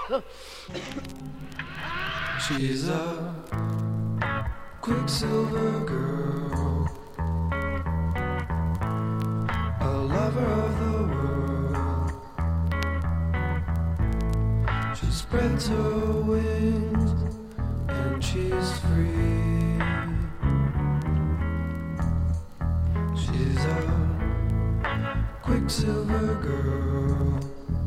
She's a Quicksilver girl, a lover of the world. She spreads her wings and she's free. She's a Quicksilver girl,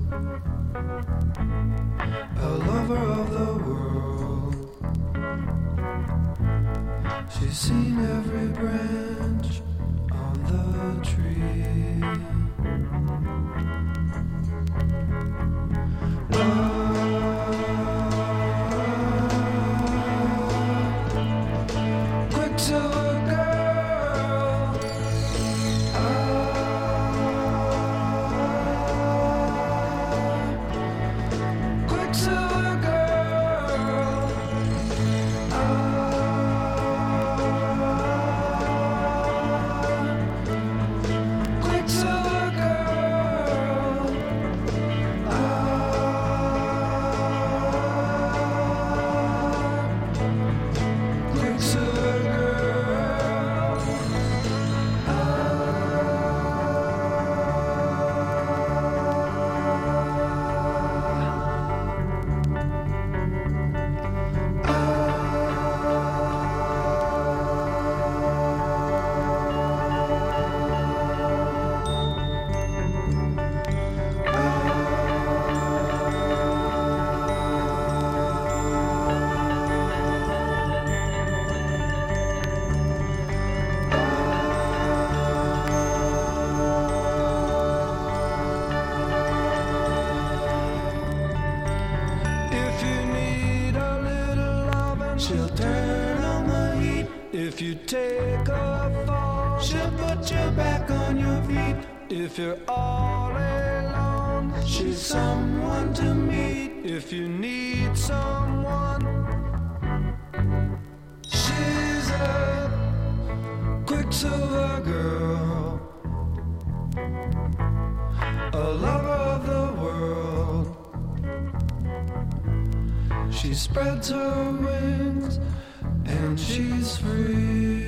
a lover of the world. She's seen every branch on the tree. Quicksilver girl, Quicksilver girl, Quicksilver girl, Quicksilver girl. If you need a little loving, she'll turn on the heat. If you take a fall, she'll put you back on your feet. If you're all alone, she's someone to meet. If you need someone, she's a Quicksilver girl, a lover of the world. She spreads her wings and she's free.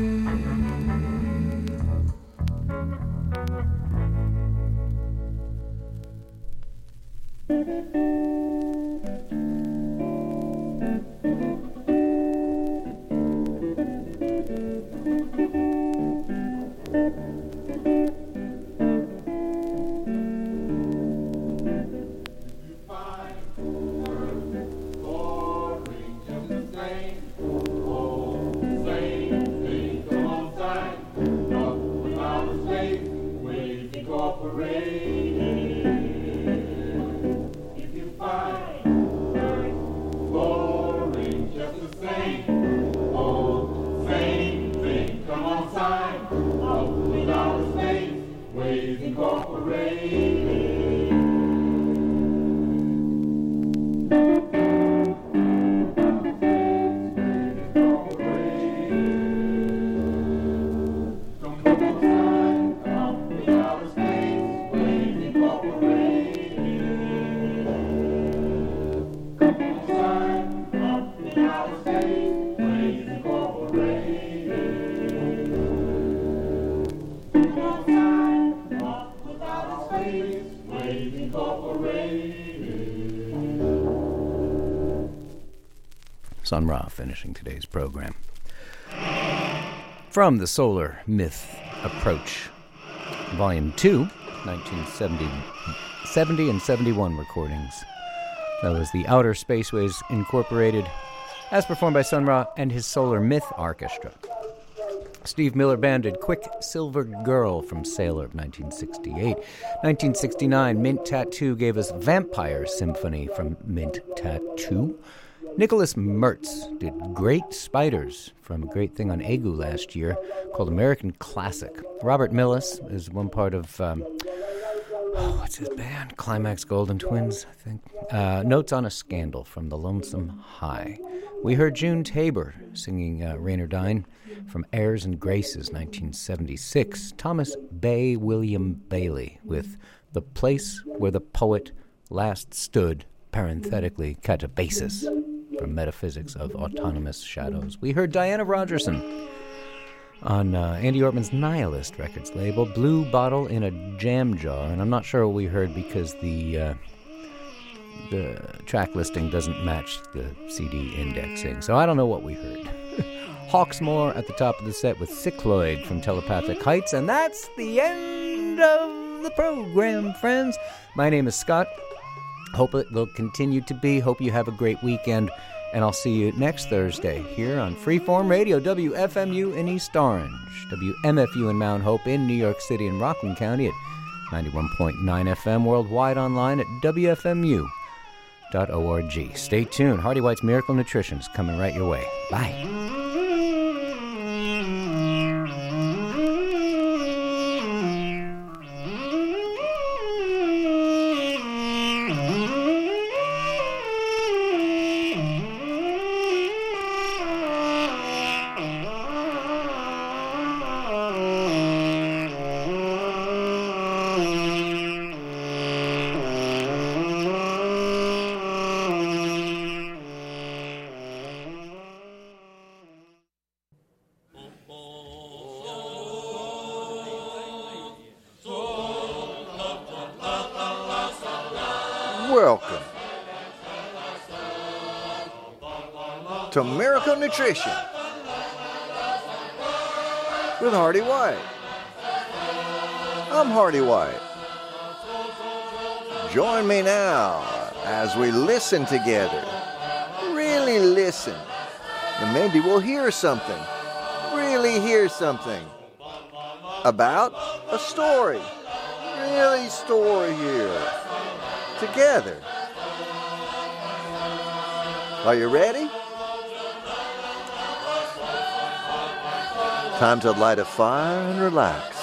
Sun Ra finishing today's program. From the Solar Myth Approach, Volume 2, 1970 and 71 recordings. That was the Outer Spaceways Incorporated, as performed by Sun Ra and his Solar Myth Orchestra. Steve Miller Band did Quicksilver Girl from Sailor of 1968. 1969, Mint Tattoo gave us Vampire Symphony from Mint Tattoo. Nicholas Mertz did Great Spiders from a great thing on Egu last year called American Classic. Robert Millis is one part of, what's his band? Climax Golden Twins, I think. Notes on a Scandal from The Lonesome High. We heard June Tabor singing Raynardine from Airs and Graces, 1976. Thomas William Bailey with The Place Where the Poet Last Stood, parenthetically catabasis, from Metaphysics of Autonomous Shadows. We heard Diana Rogerson on Andy Ortman's Nihilist Records label, Blue Bottle in a Jam Jar, and I'm not sure what we heard because the track listing doesn't match the CD indexing, so I don't know what we heard. Hawksmoor at the top of the set with Cycloid from Telepathic Heights, and that's the end of the program, friends. My name is Scott. Hope it will continue to be. Hope you have a great weekend, and I'll see you next Thursday here on Freeform Radio, WFMU in East Orange, WMFU in Mount Hope in New York City and Rockland County at 91.9 FM, worldwide online at WFMU.org. Stay tuned. Hardy White's Miracle Nutrition is coming right your way. Bye. Welcome to Miracle Nutrition with Hardy White. I'm Hardy White. Join me now as we listen together. Really listen. And maybe we'll hear something. Really hear something about a story. Really story here. Together. Are you ready? Time to light a fire and relax.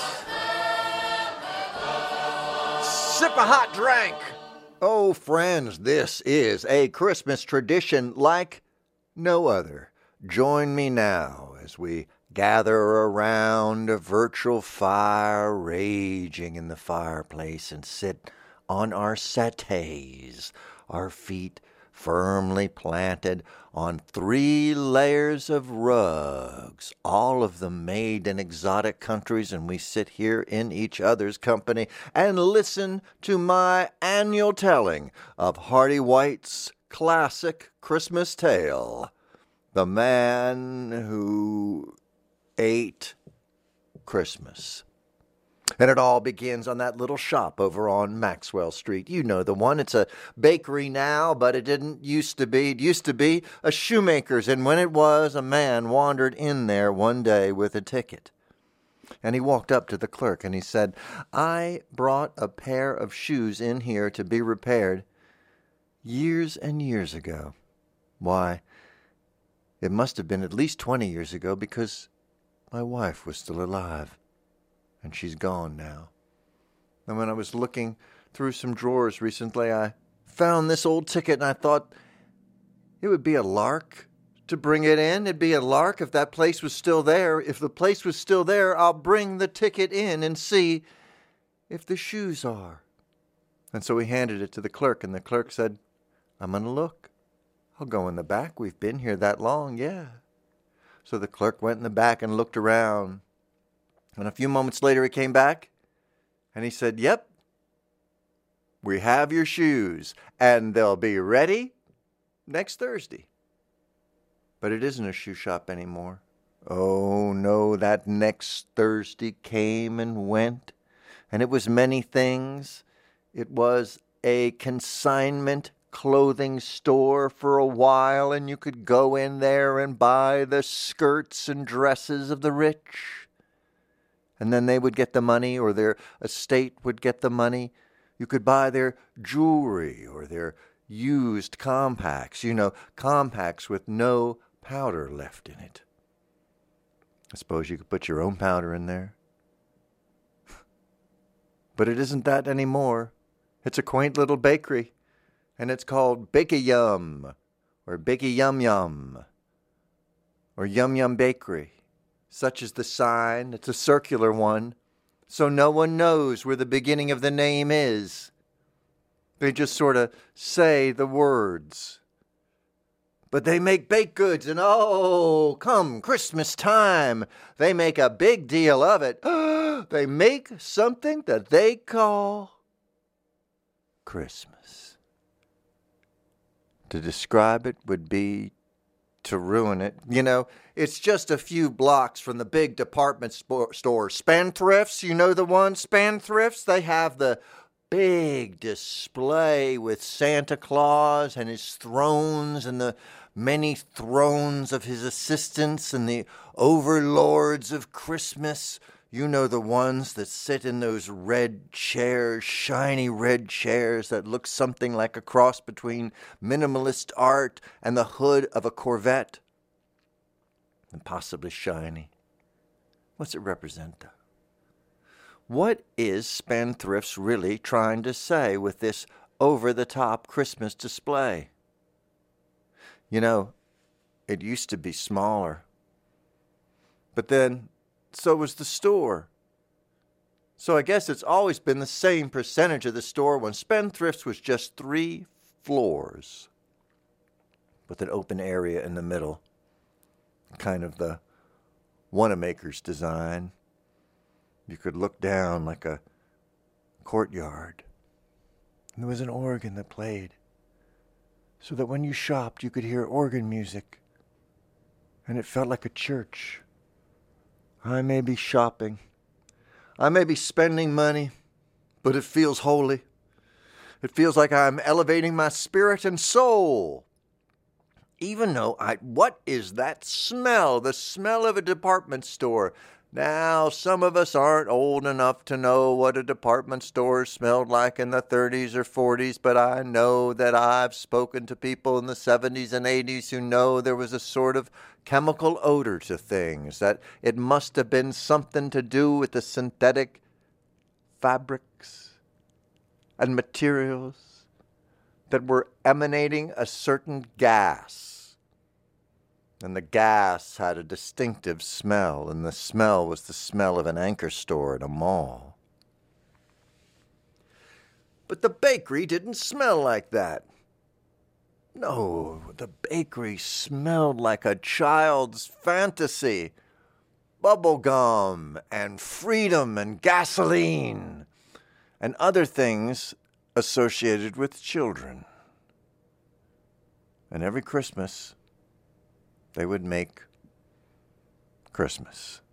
Sip a hot drink. Oh, friends, this is a Christmas tradition like no other. Join me now as we gather around a virtual fire raging in the fireplace and sit on our settees, our feet firmly planted on 3 layers of rugs, all of them made in exotic countries, and we sit here in each other's company and listen to my annual telling of Hardy White's classic Christmas tale, The Man Who Ate Christmas. And it all begins on that little shop over on Maxwell Street. You know the one. It's a bakery now, but it didn't used to be. It used to be a shoemaker's. And when it was, a man wandered in there one day with a ticket. And he walked up to the clerk and he said, "I brought a pair of shoes in here to be repaired years and years ago." Why, it must have been at least 20 years ago because my wife was still alive. And she's gone now. And when I was looking through some drawers recently, I found this old ticket, and I thought it would be a lark to bring it in. It'd be a lark if that place was still there. If the place was still there, I'll bring the ticket in and see if the shoes are. And so he handed it to the clerk, and the clerk said, "I'm going to look. I'll go in the back. We've been here that long, yeah." So the clerk went in the back and looked around. And a few moments later he came back and he said, "Yep, we have your shoes and they'll be ready next Thursday." But it isn't a shoe shop anymore. Oh no, that next Thursday came and went, and it was many things. It was a consignment clothing store for a while, and you could go in there and buy the skirts and dresses of the rich. And then they would get the money, or their estate would get the money. You could buy their jewelry or their used compacts. You know, compacts with no powder left in it. I suppose you could put your own powder in there. But it isn't that anymore. It's a quaint little bakery. And it's called Bake-A-Yum, or Bake-A-Yum-Yum, or Yum-Yum Bakery. Such is the sign. It's a circular one, so no one knows where the beginning of the name is. They just sort of say the words. But they make baked goods, and oh, come Christmas time, they make a big deal of it. They make something that they call Christmas. To describe it would be to ruin it. You know, it's just a few blocks from the big department store. Spendthrifts, you know the one? Spendthrifts, they have the big display with Santa Claus and his thrones and the many thrones of his assistants and the overlords of Christmas. You know the ones that sit in those red chairs, shiny red chairs that look something like a cross between minimalist art and the hood of a Corvette. And possibly shiny. What's it represent, though? What is Spendthrifts really trying to say with this over-the-top Christmas display? You know, it used to be smaller. But then, so was the store. So I guess it's always been the same percentage of the store when Spendthrifts was just 3 floors with an open area in the middle. Kind of the Wanamaker's design. You could look down like a courtyard. And there was an organ that played, so that when you shopped, you could hear organ music. And it felt like a church. I may be shopping. I may be spending money, but it feels holy. It feels like I'm elevating my spirit and soul. Even though what is that smell? The smell of a department store. Now, some of us aren't old enough to know what a department store smelled like in the 30s or 40s, but I know that I've spoken to people in the 70s and 80s who know there was a sort of chemical odor to things, that it must have been something to do with the synthetic fabrics and materials that were emanating a certain gas. And the gas had a distinctive smell, and the smell was the smell of an anchor store at a mall. But the bakery didn't smell like that. No, the bakery smelled like a child's fantasy. Bubble gum and freedom and gasoline and other things associated with children. And every Christmas, they would make Christmas.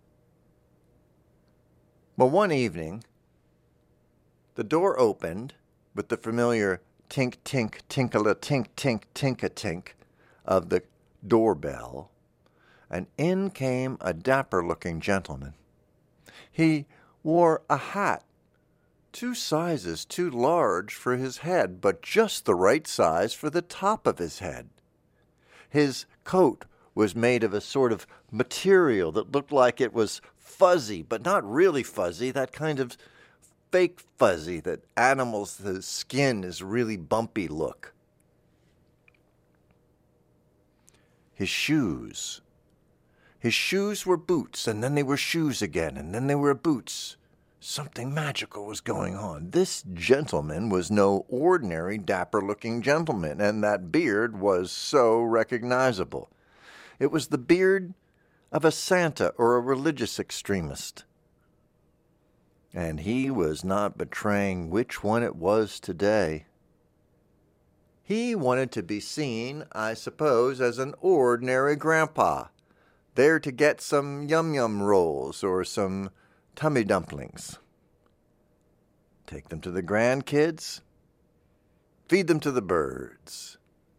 Well, one evening, the door opened with the familiar tink, tink, tinkle, tink, tink, tink-a-tink of the doorbell, and in came a dapper-looking gentleman. He wore a hat 2 sizes too large for his head, but just the right size for the top of his head. His coat was made of a sort of material that looked like it was fuzzy, but not really fuzzy, that kind of fake fuzzy that animals, the skin is really bumpy look. His shoes were boots, and then they were shoes again, and then they were boots. Something magical was going on. This gentleman was no ordinary dapper-looking gentleman, and that beard was so recognizable. It was the beard of a Santa or a religious extremist. And he was not betraying which one it was today. He wanted to be seen, I suppose, as an ordinary grandpa, there to get some yum-yum rolls or some tummy dumplings. Take them to the grandkids, feed them to the birds.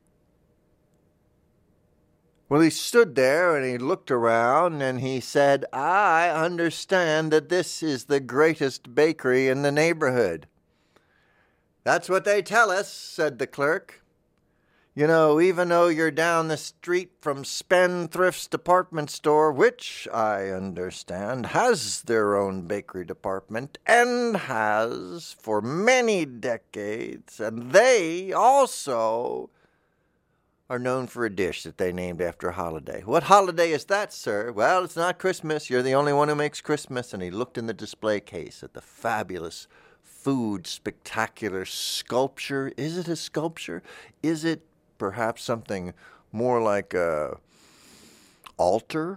Well, he stood there and he looked around and he said, "I understand that this is the greatest bakery in the neighborhood." "That's what they tell us," said the clerk. "You know, even though you're down the street from Spendthrift's department store, which, I understand, has their own bakery department, and has for many decades, and they also are known for a dish that they named after a holiday." "What holiday is that, sir?" "Well, it's not Christmas. You're the only one who makes Christmas." And he looked in the display case at the fabulous food spectacular sculpture. Is it a sculpture? Is it perhaps something more like a altar?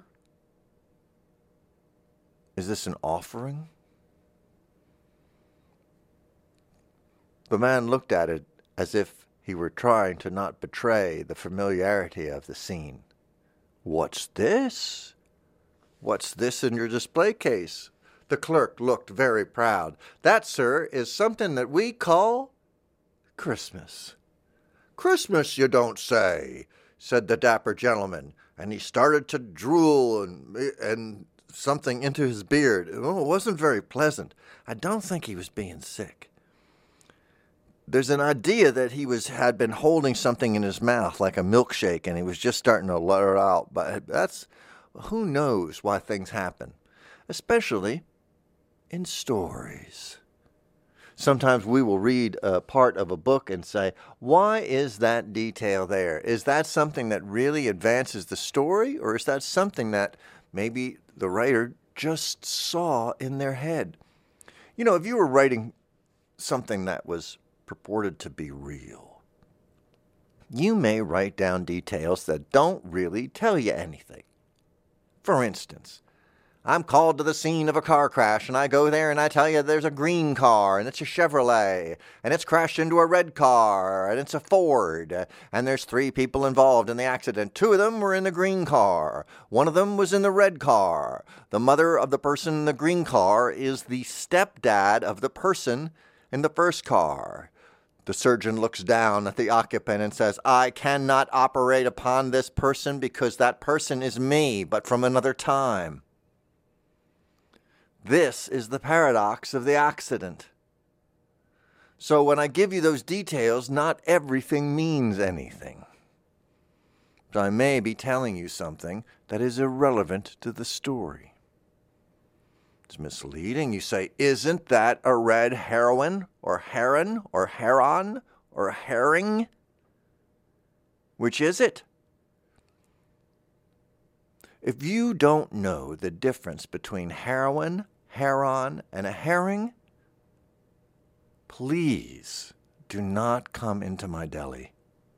Is this an offering? The man looked at it as if he were trying to not betray the familiarity of the scene. What's this? What's this in your display case? The clerk looked very proud. That, sir, is something that we call Christmas. Christmas, you don't say, said the dapper gentleman, and he started to drool and something into his beard. Oh, it wasn't very pleasant. I don't think he was being sick. There's an idea that he had been holding something in his mouth like a milkshake, and he was just starting to let it out. But who knows why things happen, especially in stories. Sometimes we will read a part of a book and say, why is that detail there? Is that something that really advances the story, or is that something that maybe the writer just saw in their head? You know, if you were writing something that was purported to be real, you may write down details that don't really tell you anything. For instance, I'm called to the scene of a car crash, and I go there and I tell you there's a green car, and it's a Chevrolet, and it's crashed into a red car, and it's a Ford, and there's 3 people involved in the accident. 2 of them were in the green car. 1 of them was in the red car. The mother of the person in the green car is the stepdad of the person in the first car. The surgeon looks down at the occupant and says, I cannot operate upon this person because that person is me, but from another time. This is the paradox of the accident. So when I give you those details, not everything means anything. But I may be telling you something that is irrelevant to the story. It's misleading. You say, isn't that a red heroine, or heron, or heron, or herring? Which is it? If you don't know the difference between heroine, heron, and a herring, please do not come into my deli.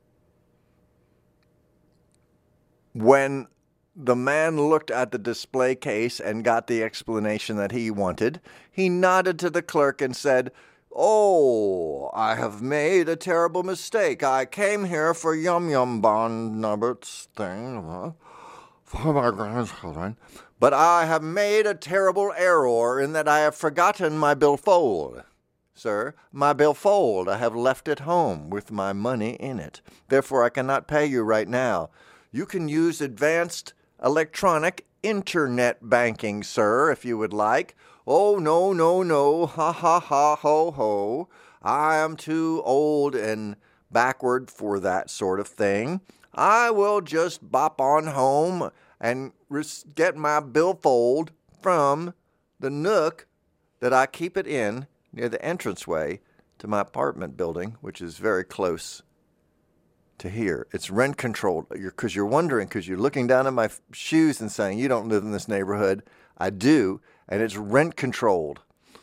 When the man looked at the display case and got the explanation that he wanted, he nodded to the clerk and said, Oh, I have made a terrible mistake. I came here for Yum Yum Barnabas thing for my grandchildren, but I have made a terrible error in that I have forgotten my billfold. Sir, my billfold I have left at home with my money in it. Therefore I cannot pay you right now. You can use advanced electronic internet banking, sir, if you would like. Oh, no, no, no, ha, ha, ha, ho, ho. I am too old and backward for that sort of thing. I will just bop on home and get my billfold from the nook that I keep it in near the entranceway to my apartment building, which is very close to here. It's rent controlled, because you're wondering, because you're looking down at my shoes and saying, you don't live in this neighborhood. I do, and it's rent controlled.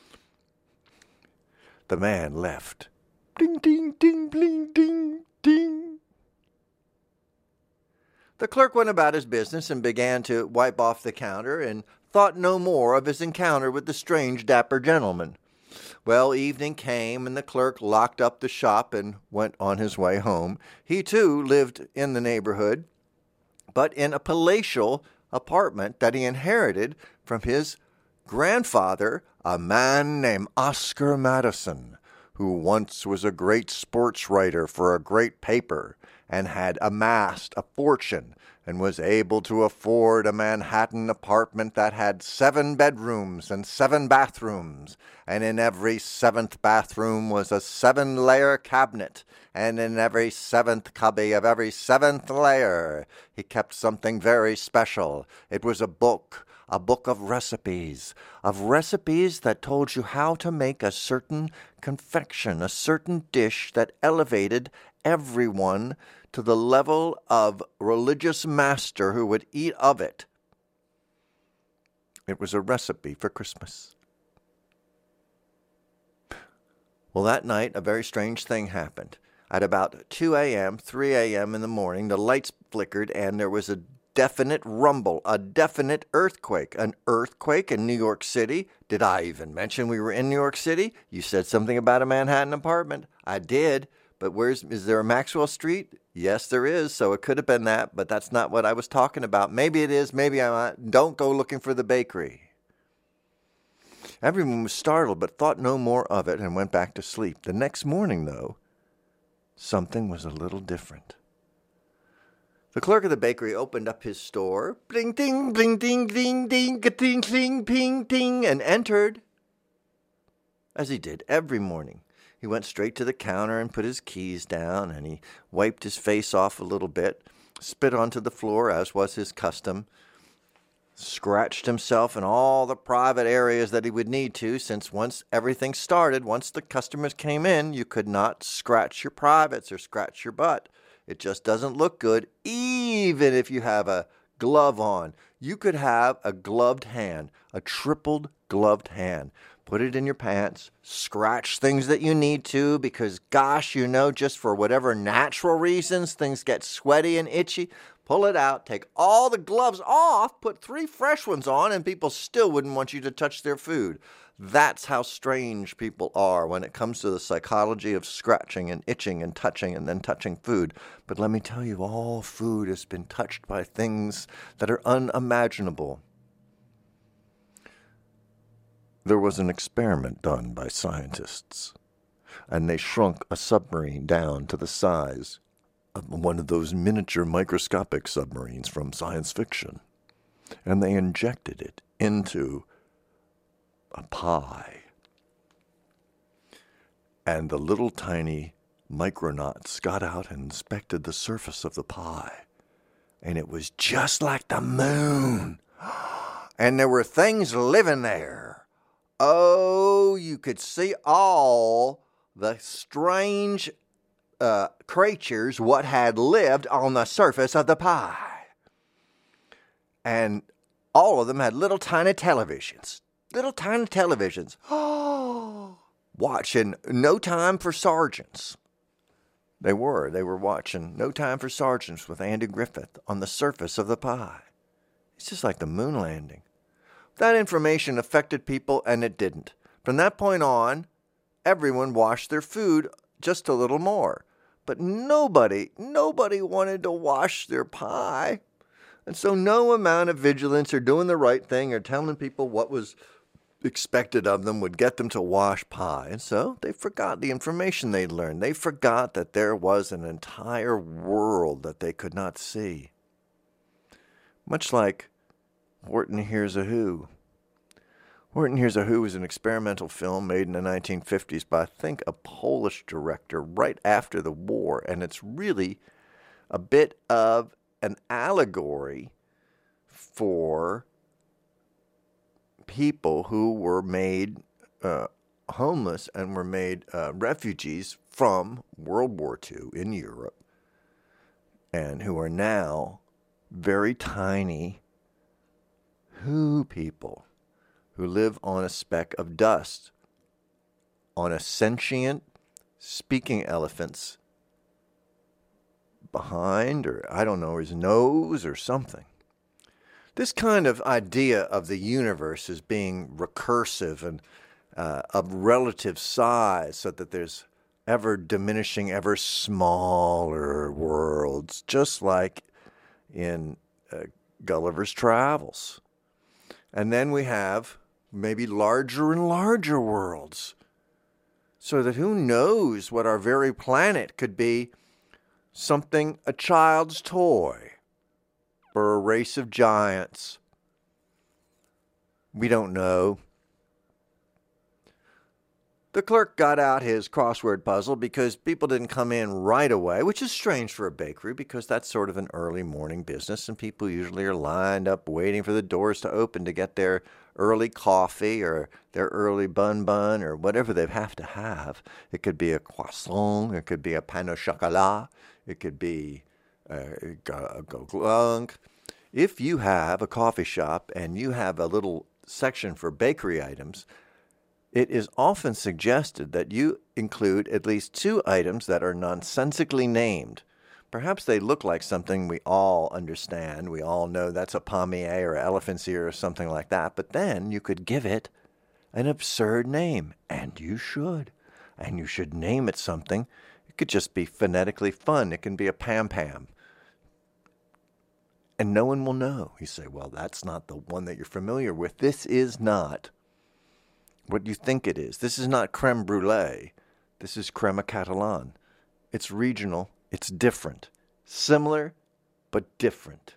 The man left. Ding, ding, ding, bling, ding, ding. The clerk went about his business and began to wipe off the counter and thought no more of his encounter with the strange dapper gentleman. Well, evening came, and the clerk locked up the shop and went on his way home. He, too, lived in the neighborhood, but in a palatial apartment that he inherited from his grandfather, a man named Oscar Madison, who once was a great sports writer for a great paper and had amassed a fortune and was able to afford a Manhattan apartment that had 7 bedrooms and 7 bathrooms, and in every 7th bathroom was a 7-layer cabinet, and in every 7th cubby of every 7th layer he kept something very special. It was a book of recipes that told you how to make a certain confection, a certain dish that elevated everyone to the level of religious master who would eat of it. It was a recipe for Christmas. Well, that night, a very strange thing happened. At about 2 a.m., 3 a.m. in the morning, the lights flickered and there was a definite rumble, a definite earthquake. An earthquake in New York City? Did I even mention we were in New York City? You said something about a Manhattan apartment. I did, but is there a Maxwell Street? Yes, there is, so it could have been that, but that's not what I was talking about. Maybe it is, maybe I'm not. Don't go looking for the bakery. Everyone was startled, but thought no more of it and went back to sleep. The next morning, though, something was a little different. The clerk of the bakery opened up his store, bling, ding, bling, ding, ding, ding, ding, ding, ping, ding, and entered, as he did every morning. He went straight to the counter and put his keys down, and he wiped his face off a little bit, spit onto the floor, as was his custom, scratched himself in all the private areas that he would need to, since once everything started, once the customers came in, you could not scratch your privates or scratch your butt. It just doesn't look good, even if you have a glove on. You could have a gloved hand, a tripled gloved hand. Put it in your pants, scratch things that you need to, because gosh, just for whatever natural reasons, things get sweaty and itchy. Pull it out, take all the gloves off, put 3 fresh ones on, and people still wouldn't want you to touch their food. That's how strange people are when it comes to the psychology of scratching and itching and touching and then touching food. But let me tell you, all food has been touched by things that are unimaginable. There was an experiment done by scientists, and they shrunk a submarine down to the size of one of those miniature microscopic submarines from science fiction, and they injected it into a pie. And the little tiny micronauts got out and inspected the surface of the pie, and it was just like the moon. And there were things living there. Oh, you could see all the strange creatures what had lived on the surface of the pie. And all of them had little tiny televisions. Watching No Time for Sergeants. They were watching No Time for Sergeants with Andy Griffith on the surface of the pie. It's just like the moon landing. That information affected people, and it didn't. From that point on, everyone washed their food just a little more. But nobody wanted to wash their pie. And so no amount of vigilance or doing the right thing or telling people what was expected of them would get them to wash pie. And so they forgot the information they'd learned. They forgot that there was an entire world that they could not see. Much like Horton Hears a Who. Horton Hears a Who was an experimental film made in the 1950s by, I think, a Polish director right after the war, and it's really a bit of an allegory for people who were made homeless and were made refugees from World War II in Europe, and who are now very tiny Who people who live on a speck of dust, on a sentient speaking elephant's behind, or I don't know, his nose or something. This kind of idea of the universe as being recursive and of relative size, so that there's ever diminishing, ever smaller worlds, just like in Gulliver's Travels. And then we have maybe larger and larger worlds, so that who knows what our very planet could be something, a child's toy, or a race of giants. We don't know. The clerk got out his crossword puzzle because people didn't come in right away, which is strange for a bakery because that's sort of an early morning business, and people usually are lined up waiting for the doors to open to get their early coffee or their early bun or whatever they have to have. It could be a croissant, it could be a pain au chocolat, it could be a glunk. If you have a coffee shop and you have a little section for bakery items, It is often suggested that you include at least 2 items that are nonsensically named. Perhaps they look like something we all understand. We all know that's a palmier or elephant's ear or something like that. But then you could give it an absurd name. And you should. And you should name it something. It could just be phonetically fun. It can be a pam-pam. And no one will know. You say, well, that's not the one that you're familiar with. This is not what you think it is. This is not creme brulee. This is crema catalan. It's regional. It's different. Similar, but different.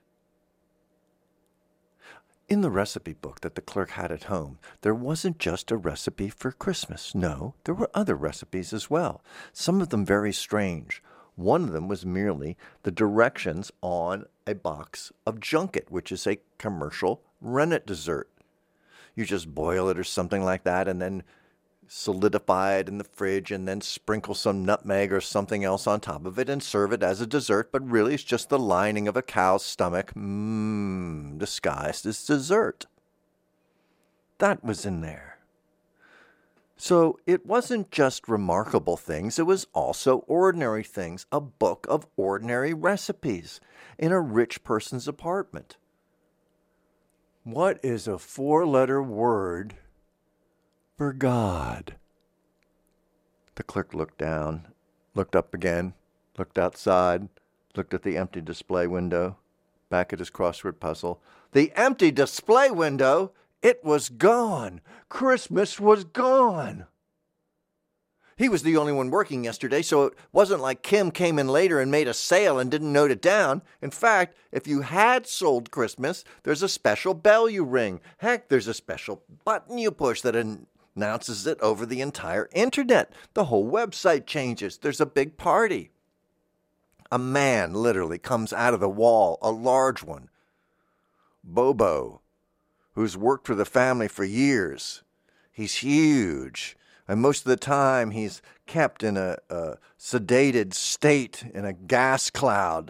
In the recipe book that the clerk had at home, there wasn't just a recipe for Christmas. No, there were other recipes as well. Some of them very strange. One of them was merely the directions on a box of junket, which is a commercial rennet dessert. You just boil it or something like that and then solidify it in the fridge and then sprinkle some nutmeg or something else on top of it and serve it as a dessert, but really it's just the lining of a cow's stomach, disguised as dessert. That was in there. So it wasn't just remarkable things, it was also ordinary things, a book of ordinary recipes in a rich person's apartment. What is a 4-letter word for God? The clerk looked down, looked up again, looked outside, looked at the empty display window, back at his crossword puzzle. The empty display window? It was gone. Christmas was gone. He was the only one working yesterday, so it wasn't like Kim came in later and made a sale and didn't note it down. In fact, if you had sold Christmas, there's a special bell you ring. Heck, there's a special button you push that announces it over the entire internet. The whole website changes. There's a big party. A man literally comes out of the wall, a large one. Bobo, who's worked for the family for years. He's huge. And most of the time, he's kept in a sedated state in a gas cloud.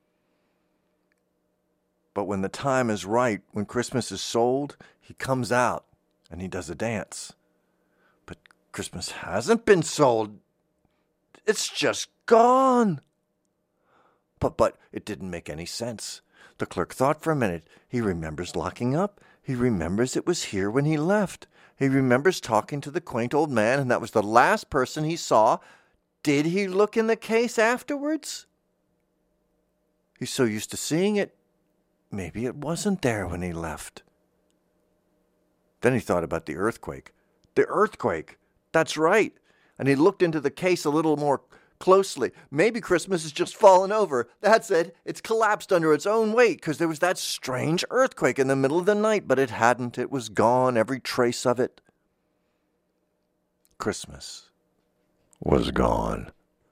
But when the time is right, when Christmas is sold, he comes out and he does a dance. But Christmas hasn't been sold. It's just gone. But it didn't make any sense. The clerk thought for a minute. He remembers locking up. He remembers it was here when he left. He remembers talking to the quaint old man, and that was the last person he saw. Did he look in the case afterwards? He's so used to seeing it. Maybe it wasn't there when he left. Then he thought about the earthquake. The earthquake! That's right. And he looked into the case a little more closely. Maybe Christmas has just fallen over. That's it. It's collapsed under its own weight because there was that strange earthquake in the middle of the night, but it hadn't. It was gone, every trace of it. Christmas was gone.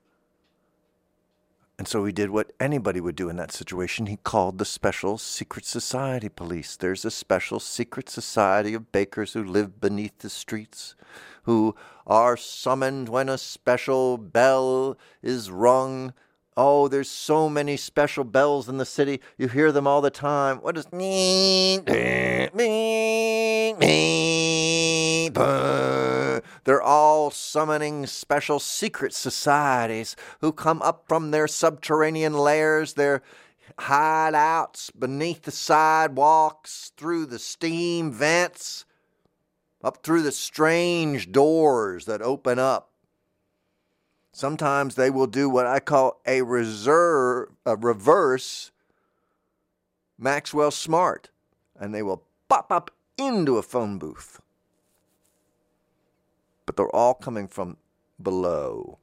And so he did what anybody would do in that situation. He called the Special Secret Society police. There's a special secret society of bakers who live beneath the streets, who are summoned when a special bell is rung. Oh, there's so many special bells in the city. You hear them all the time. What is... They're all summoning special secret societies who come up from their subterranean lairs, their hideouts beneath the sidewalks, through the steam vents, up through the strange doors that open up. Sometimes they will do what I call a reverse Maxwell Smart, and they will pop up into a phone booth. But they're all coming from below.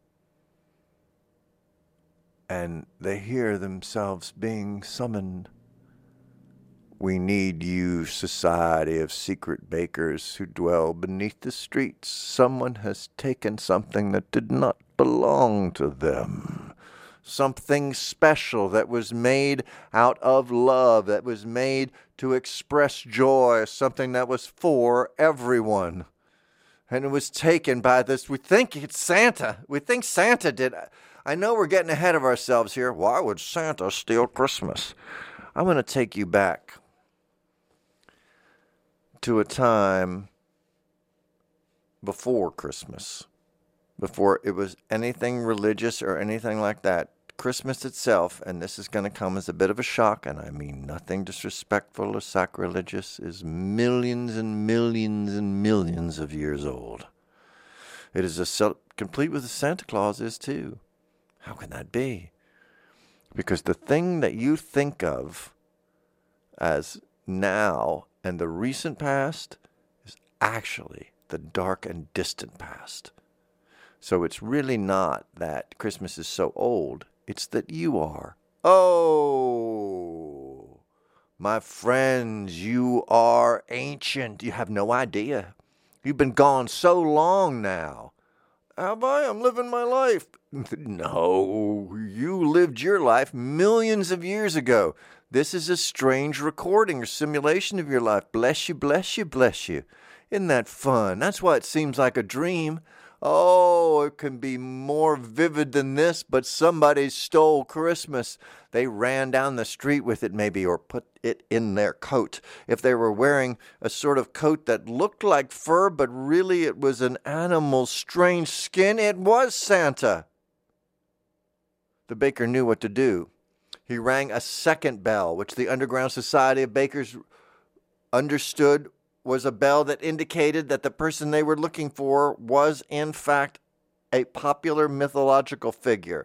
And they hear themselves being summoned. We need you, society of secret bakers who dwell beneath the streets. Someone has taken something that did not belong to them. Something special that was made out of love, that was made to express joy, something that was for everyone. And it was taken by this, we think it's Santa. We think Santa did. I know we're getting ahead of ourselves here. Why would Santa steal Christmas? I'm going to take you back to a time before Christmas, before it was anything religious or anything like that. Christmas itself, and this is going to come as a bit of a shock, and I mean nothing disrespectful or sacrilegious, is millions and millions and millions of years old. It is complete with the Santa Claus is too. How can that be? Because the thing that you think of as now and the recent past is actually the dark and distant past. So it's really not that Christmas is so old. It's that you are. Oh, my friends, you are ancient. You have no idea. You've been gone so long now. Have I? I'm living my life. No, you lived your life millions of years ago. This is a strange recording or simulation of your life. Bless you, bless you, bless you. Isn't that fun? That's why it seems like a dream. Oh, it can be more vivid than this, but somebody stole Christmas. They ran down the street with it maybe, or put it in their coat. If they were wearing a sort of coat that looked like fur, but really it was an animal's strange skin, it was Santa. The baker knew what to do. He rang a second bell, which the Underground Society of Bakers understood was a bell that indicated that the person they were looking for was, in fact, a popular mythological figure.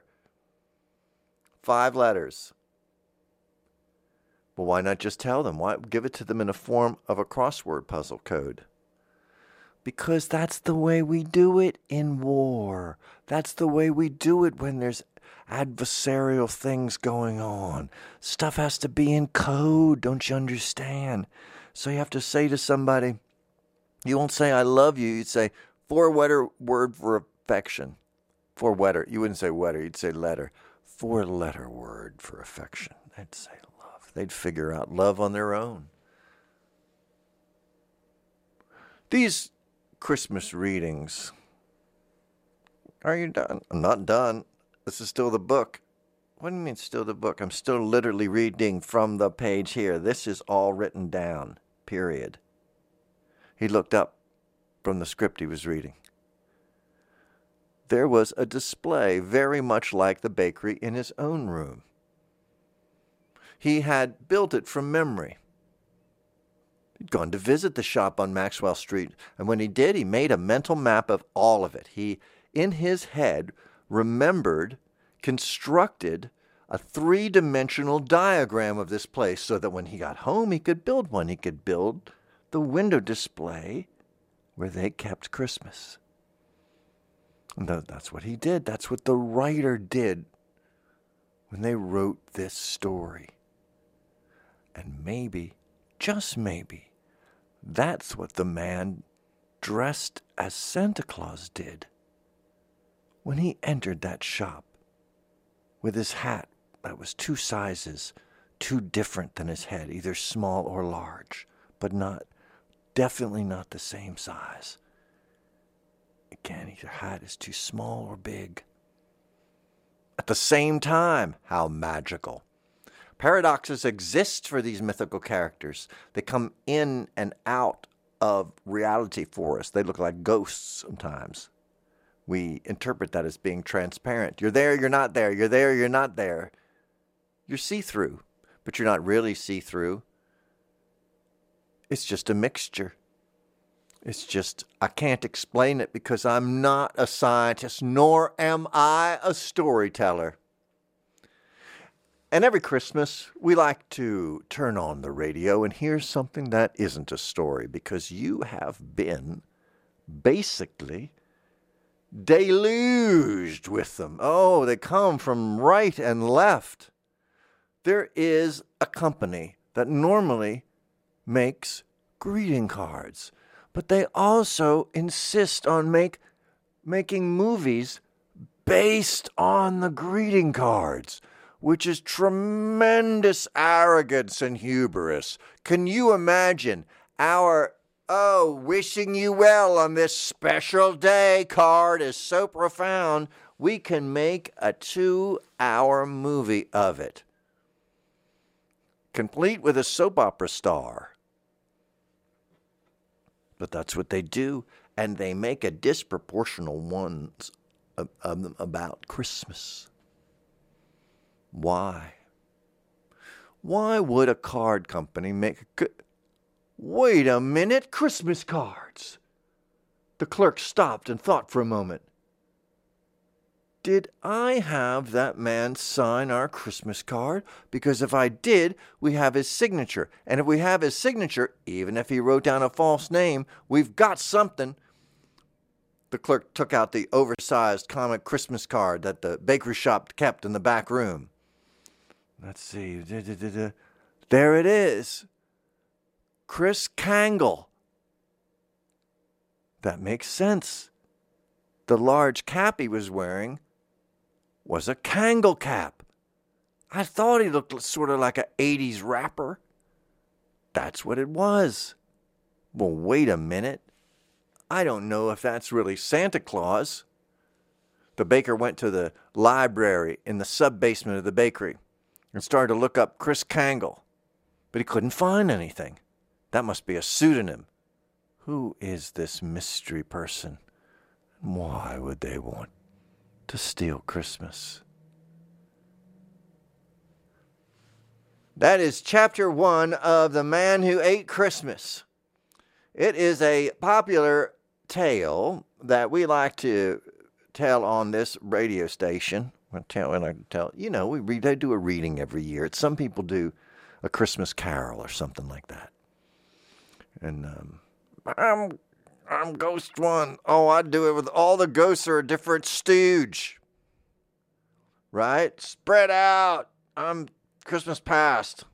5 letters. Well, why not just tell them? Why give it to them in a form of a crossword puzzle code? Because that's the way we do it in war. That's the way we do it when there's adversarial things going on. Stuff has to be in code, don't you understand? So you have to say to somebody, you won't say I love you, you'd say 4-letter word for affection. 4-letter, you wouldn't say wetter, you'd say letter. 4-letter word for affection. They'd say love. They'd figure out love on their own. These Christmas readings, are you done? I'm not done. This is still the book. What do you mean still the book? I'm still literally reading from the page here. This is all written down. Period. He looked up from the script he was reading. There was a display very much like the bakery in his own room. He had built it from memory. He'd gone to visit the shop on Maxwell Street, and when he did, he made a mental map of all of it. He, in his head, remembered, constructed a 3-dimensional diagram of this place so that when he got home, he could build one. He could build the window display where they kept Christmas. And that's what he did. That's what the writer did when they wrote this story. And maybe, just maybe, that's what the man dressed as Santa Claus did when he entered that shop with his hat that was 2 sizes too different than his head, either small or large, but definitely not the same size. Again, either hat is too small or big. At the same time, how magical. Paradoxes exist for these mythical characters. They come in and out of reality for us. They look like ghosts sometimes. We interpret that as being transparent. You're there, you're not there. You're there, you're not there. You're see-through, but you're not really see-through. It's just a mixture. It's just, I can't explain it because I'm not a scientist, nor am I a storyteller. And every Christmas, we like to turn on the radio and hear something that isn't a story, because you have been basically deluged with them. Oh, they come from right and left. There is a company that normally makes greeting cards, but they also insist on making movies based on the greeting cards, which is tremendous arrogance and hubris. Can you imagine our wishing you well on this special day card is so profound, we can make a 2-hour movie of it, complete with a soap opera star. But that's what they do, and they make a disproportional ones of them about Christmas. Why? Why would a card company make Wait a minute, Christmas cards. The clerk stopped and thought for a moment. Did I have that man sign our Christmas card? Because if I did, we have his signature. And if we have his signature, even if he wrote down a false name, we've got something. The clerk took out the oversized comic Christmas card that the bakery shop kept in the back room. Let's see. There it is. Kris Kringle. That makes sense. The large cap he was wearing was a Kringle cap. I thought he looked sort of like an 80s rapper. That's what it was. Well, wait a minute. I don't know if that's really Santa Claus. The baker went to the library in the sub-basement of the bakery and started to look up Kris Kringle, but he couldn't find anything. That must be a pseudonym. Who is this mystery person? And why would they want to steal Christmas? That is chapter 1 of The Man Who Ate Christmas. It is a popular tale that we like to tell on this radio station. They do a reading every year. Some people do a Christmas carol or something like that. And I'm Ghost One. Oh, I do it with all the ghosts are a different stooge. Right? Spread out. I'm Christmas past.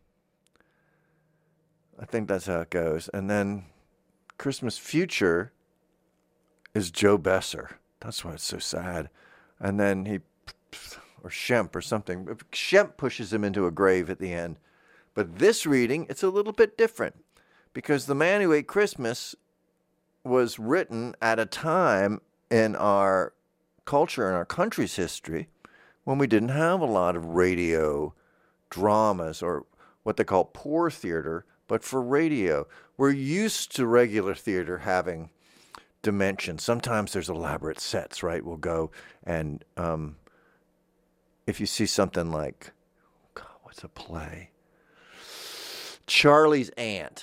I think that's how it goes. And then Christmas future is Joe Besser. That's why it's so sad. And then or Shemp or something. Shemp pushes him into a grave at the end. But this reading, it's a little bit different. Because The Man Who Ate Christmas was written at a time in our culture, in our country's history, when we didn't have a lot of radio dramas or what they call poor theater, but for radio. We're used to regular theater having dimension. Sometimes there's elaborate sets, right? We'll go and if you see something like, what's a play? Charlie's Aunt.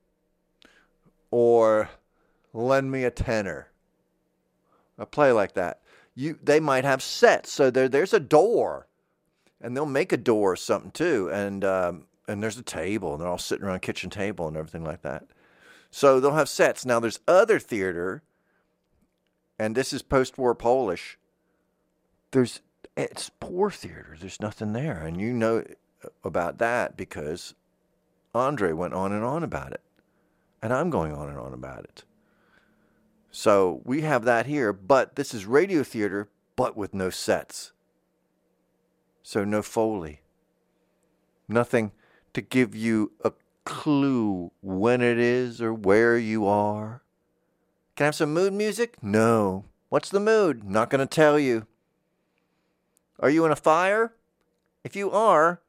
Or Lend Me a Tenor. A play like that. They might have sets. So there's a door. And they'll make a door or something too. And there's a table. And they're all sitting around a kitchen table and everything like that. So they'll have sets. Now there's other theater. And this is post-war Polish. It's poor theater. There's nothing there. And you know about that because Andre went on and on about it. And I'm going on and on about it. So we have that here, but this is radio theater, but with no sets. So no Foley. Nothing to give you a clue when it is or where you are. Can I have some mood music? No. What's the mood? Not going to tell you. Are you in a fire? If you are,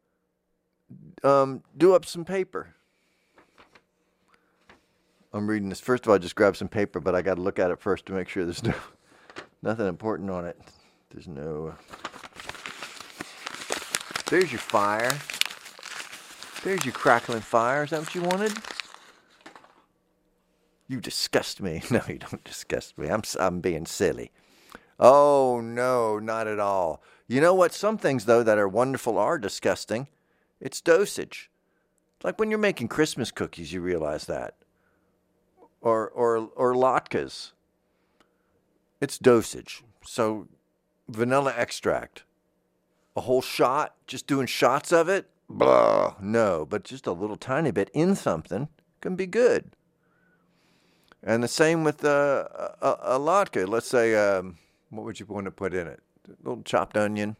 do up some paper. I'm reading this. First of all, I just grabbed some paper, but I got to look at it first to make sure there's nothing important on it. There's no... There's your fire. There's your crackling fire. Is that what you wanted? You disgust me. No, you don't disgust me. I'm being silly. Oh, no, not at all. You know what? Some things, though, that are wonderful are disgusting. It's dosage. Like when you're making Christmas cookies, you realize that. Or latkes. It's dosage. So vanilla extract. A whole shot, just doing shots of it? Blah. No, but just a little tiny bit in something can be good. And the same with a latke. Let's say, what would you want to put in it? A little chopped onion.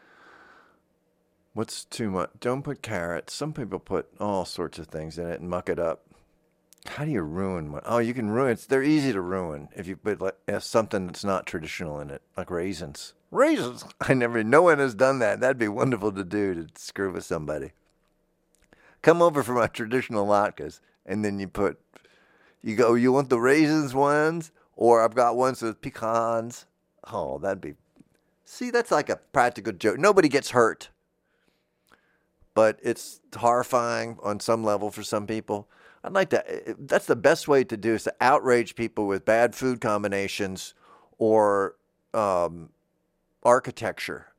What's too much? Don't put carrots. Some people put all sorts of things in it and muck it up. How do you ruin one? Oh, you can ruin it. They're easy to ruin if you put something that's not traditional in it, like raisins. Raisins? No one has done that. That'd be wonderful to do, to screw with somebody. Come over for my traditional latkes, and then you put You go, you want the raisins ones? Or I've got ones with pecans. Oh, that'd be... See, that's like a practical joke. Nobody gets hurt. But it's horrifying on some level for some people. I'd like to... That's the best way to do is to outrage people with bad food combinations or architecture.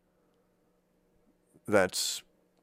That's,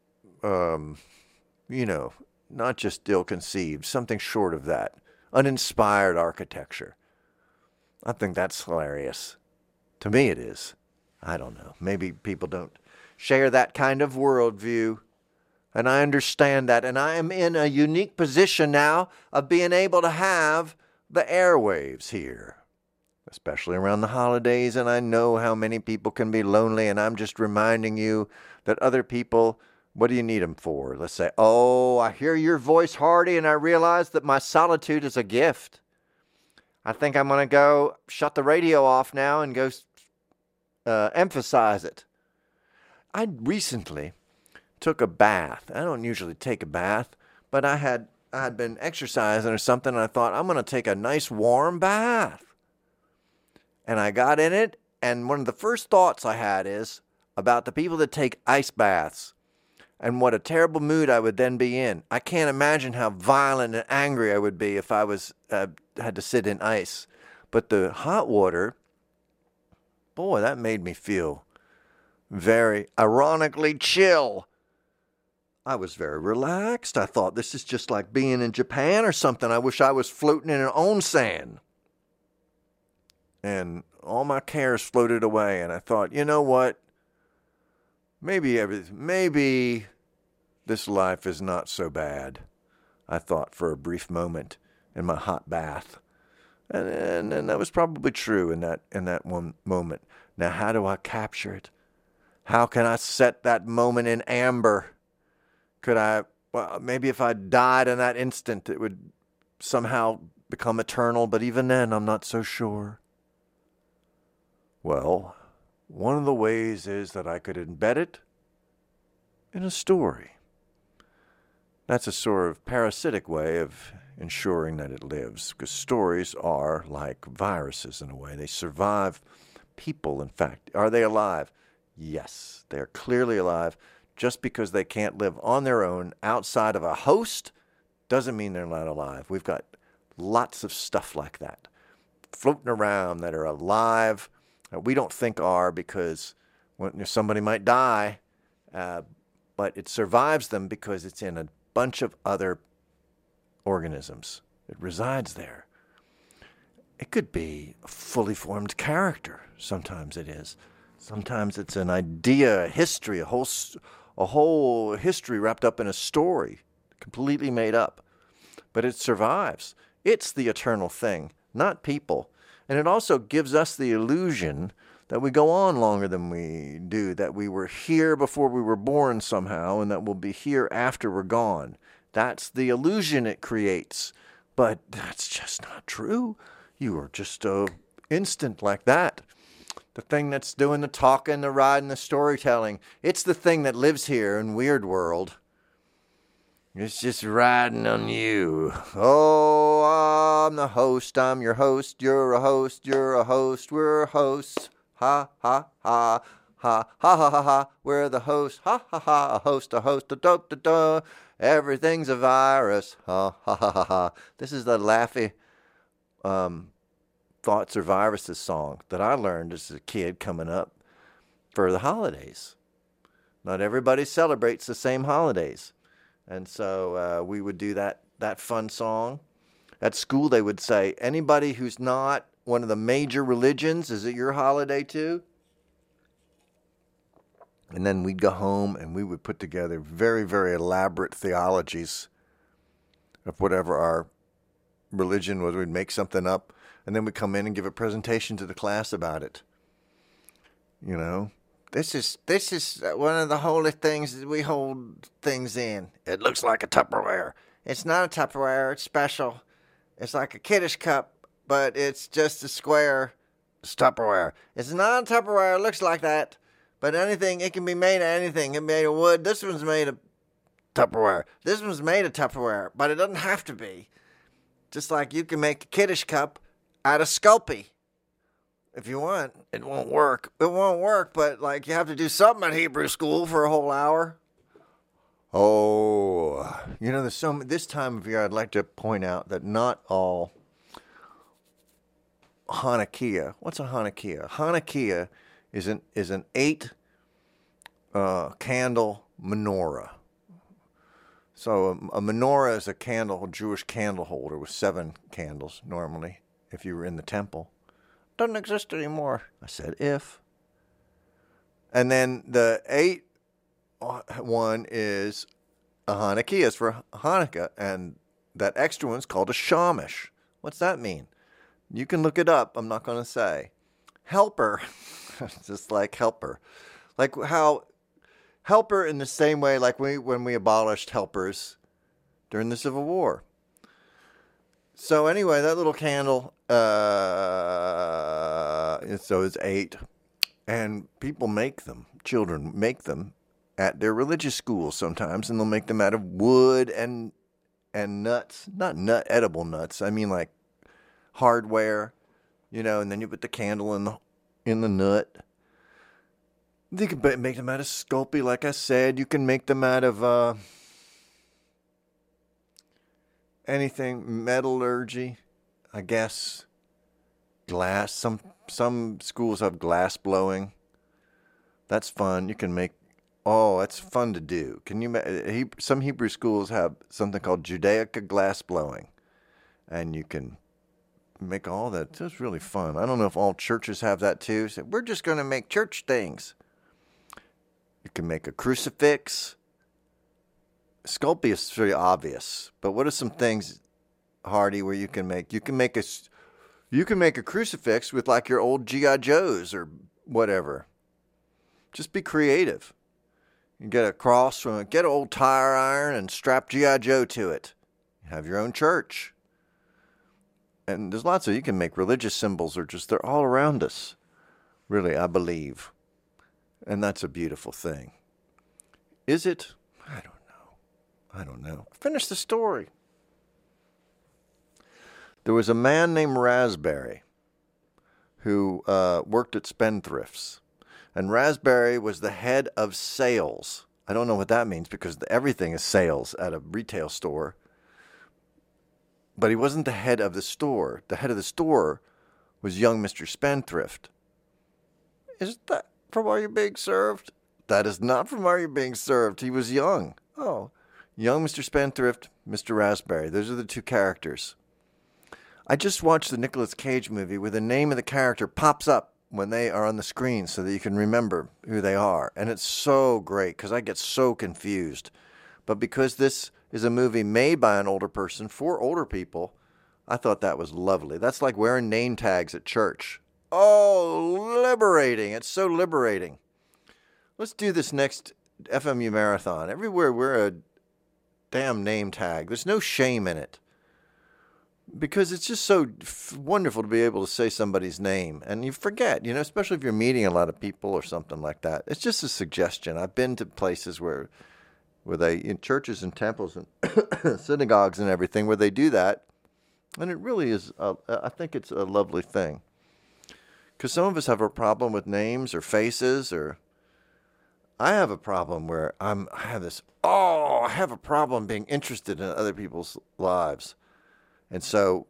not just ill-conceived, something short of that. Uninspired architecture. I think that's hilarious. To me it is. I don't know. Maybe people don't share that kind of worldview. And I understand that. And I am in a unique position now of being able to have the airwaves here. Especially around the holidays. And I know how many people can be lonely. And I'm just reminding you that other people, what do you need them for? Let's say, oh, I hear your voice, Hardy, and I realize that my solitude is a gift. I think I'm going to go shut the radio off now and go emphasize it. I recently took a bath. I don't usually take a bath, but I had been exercising or something, and I thought, I'm going to take a nice warm bath. And I got in it, and one of the first thoughts I had is about the people that take ice baths and what a terrible mood I would then be in. I can't imagine how violent and angry I would be if I was had to sit in ice. But the hot water, boy, that made me feel very ironically chill. I was very relaxed. I thought, this is just like being in Japan or something. I wish I was floating in an onsen. And all my cares floated away. And I thought, you know what? Maybe this life is not so bad. I thought for a brief moment in my hot bath. And that was probably true in that one moment. Now, how do I capture it? How can I set that moment in amber? Maybe if I died in that instant, it would somehow become eternal, but even then, I'm not so sure. Well, one of the ways is that I could embed it in a story. That's a sort of parasitic way of ensuring that it lives, because stories are like viruses in a way. They survive people, in fact. Are they alive? Yes, they're clearly alive. Just because they can't live on their own outside of a host doesn't mean they're not alive. We've got lots of stuff like that floating around that are alive that we don't think are, because somebody might die, but it survives them because it's in a bunch of other organisms. It resides there. It could be a fully formed character. Sometimes it is. Sometimes it's an idea, a history, a whole history wrapped up in a story, completely made up. But it survives. It's the eternal thing, not people. And it also gives us the illusion that we go on longer than we do, that we were here before we were born somehow, and that we'll be here after we're gone. That's the illusion it creates. But that's just not true. You are just instant like that. The thing that's doing the talking, the riding, the storytelling, it's the thing that lives here in Weird World. It's just riding on you. Oh, I'm the host, I'm your host, you're a host, we're hosts. Ha, ha, ha, ha, ha, ha, ha, ha, we're the host, ha, ha, ha, a host, da-da-da. Everything's a virus, ha, ha, ha, ha, ha. This is the Laffy Thoughts Are Viruses song that I learned as a kid coming up for the holidays. Not everybody celebrates the same holidays. And so we would do that fun song. At school they would say, anybody who's not one of the major religions, is it your holiday too? And then we'd go home and we would put together very, very elaborate theologies of whatever our religion was. We'd make something up and then we'd come in and give a presentation to the class about it. You know? This is one of the holy things that we hold things in. It looks like a Tupperware. It's not a Tupperware. It's special. It's like a kiddish cup, but it's just a square. It's Tupperware. It's not a Tupperware. It looks like that. But anything, it can be made of anything. It can be made of wood. This one's made of Tupperware. This one's made of Tupperware, but it doesn't have to be. Just like you can make a kiddish cup out of Sculpey. If you want, it won't work. It won't work, but like you have to do something at Hebrew school for a whole hour. Oh, there's this time of year I'd like to point out that not all Hanukkah. What's a Hanukkah? Hanukkah is an 8 candle menorah. So a menorah is a Jewish candle holder with 7 candles normally. If you were in the temple. Doesn't exist anymore. I said if. And then the 8 one is a Hanukkah. It's for Hanukkah. And that extra one's called a shamash. What's that mean? You can look it up. I'm not going to say. Helper. Just like helper. Like how helper in the same way like when we abolished helpers during the Civil War. So anyway, that little candle, so it's 8, and people make them, children make them at their religious schools sometimes, and they'll make them out of wood and nuts, not edible nuts. I mean like hardware, and then you put the candle in the nut. You can make them out of Sculpey, like I said. You can make them out of anything, metallurgy, I guess. Glass. Some schools have glass blowing. That's fun. You can make. Oh, that's fun to do. Some Hebrew schools have something called Judaica glass blowing, and you can make all that. It's really fun. I don't know if all churches have that too. So we're just going to make church things. You can make a crucifix. Sculpey is very obvious, but what are some things, Hardy, where you can make? You can make a crucifix with like your old G.I. Joes or whatever. Just be creative. You get a cross get an old tire iron and strap G.I. Joe to it. Have your own church. And there's lots of, you can make religious symbols they're all around us. Really, I believe. And that's a beautiful thing. Is it? I don't know. Finish the story. There was a man named Raspberry who worked at Spendthrifts. And Raspberry was the head of sales. I don't know what that means because everything is sales at a retail store. But he wasn't the head of the store. The head of the store was young Mr. Spendthrift. Is that from Are You Being Served? That is not from Are You Being Served. He was young. Oh, young Mr. Spendthrift, Mr. Raspberry. Those are the 2 characters. I just watched the Nicolas Cage movie where the name of the character pops up when they are on the screen so that you can remember who they are. And it's so great because I get so confused. But because this is a movie made by an older person for older people, I thought that was lovely. That's like wearing name tags at church. Oh, liberating. It's so liberating. Let's do this next FMU marathon. Everywhere wear a damn name tag. There's no shame in it. Because it's just so wonderful to be able to say somebody's name. And you forget, especially if you're meeting a lot of people or something like that. It's just a suggestion. I've been to places where they, in churches and temples and synagogues and everything, where they do that. And it really is, I think it's a lovely thing. Because some of us have a problem with names or faces, or I have a problem where I have a problem being interested in other people's lives. And so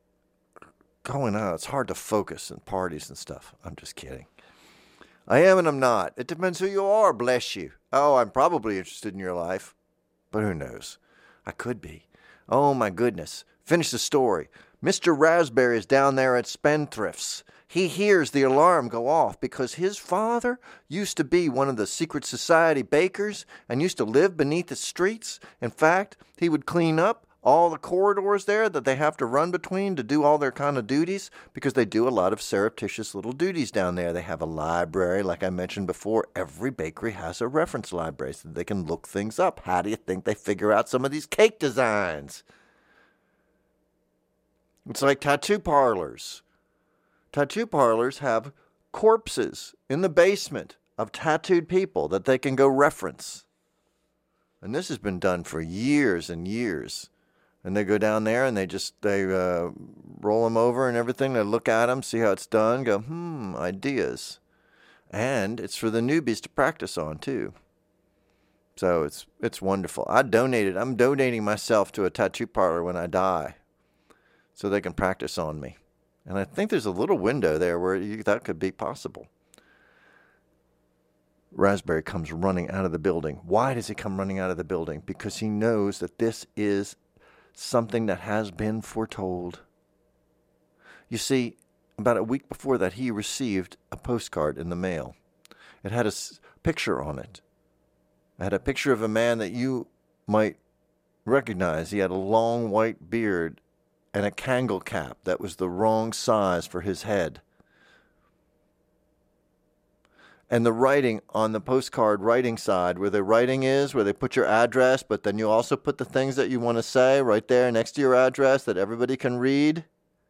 going out, it's hard to focus in parties and stuff. I'm just kidding. I am and I'm not. It depends who you are, bless you. Oh, I'm probably interested in your life. But who knows? I could be. Oh, my goodness. Finish the story. Mr. Raspberry is down there at Spendthrifts. He hears the alarm go off because his father used to be one of the secret society bakers and used to live beneath the streets. In fact, he would clean up all the corridors there that they have to run between to do all their kind of duties, because they do a lot of surreptitious little duties down there. They have a library, like I mentioned before. Every bakery has a reference library so that they can look things up. How do you think they figure out some of these cake designs? It's like tattoo parlors. Tattoo parlors have corpses in the basement of tattooed people that they can go reference. And this has been done for years and years. And they go down there and they roll them over and everything. They look at them, see how it's done, go, ideas. And it's for the newbies to practice on too. So it's wonderful. I'm donating myself to a tattoo parlor when I die so they can practice on me. And I think there's a little window there where that could be possible. Raspberry comes running out of the building. Why does he come running out of the building? Because he knows that this is something that has been foretold. You see, about a week before that, he received a postcard in the mail. It had a picture on it. It had a picture of a man that you might recognize. He had a long white beard and a Kangol cap that was the wrong size for his head. And the writing on the postcard writing side, where the writing is, where they put your address, but then you also put the things that you want to say right there next to your address that everybody can read.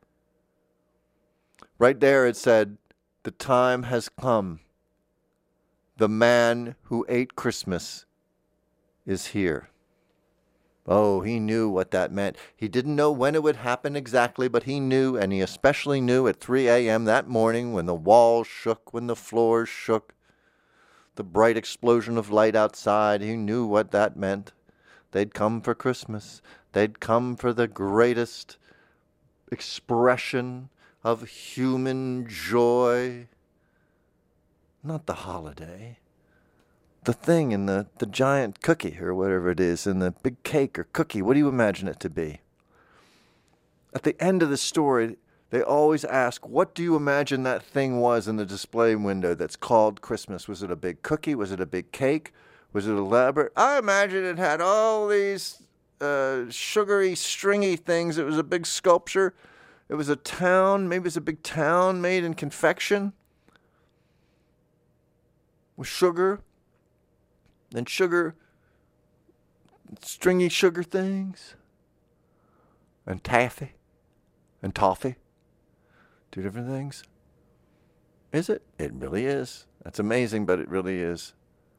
Right there it said, "The time has come. The man who ate Christmas is here." Oh, he knew what that meant. He didn't know when it would happen exactly, but he knew, and he especially knew at 3 a.m. that morning when the walls shook, when the floors shook, the bright explosion of light outside. He knew what that meant. They'd come for Christmas. They'd come for the greatest expression of human joy. Not the holiday. The thing in the giant cookie or whatever it is, in the big cake or cookie. What do you imagine it to be? At the end of the story, they always ask, what do you imagine that thing was in the display window that's called Christmas? Was it a big cookie? Was it a big cake? Was it elaborate? I imagine it had all these sugary, stringy things. It was a big sculpture. It was a town. Maybe it was a big town made in confection with sugar. And sugar, stringy sugar things, and taffy, and toffee. Two different things. Is it? It really is. That's amazing, but it really is.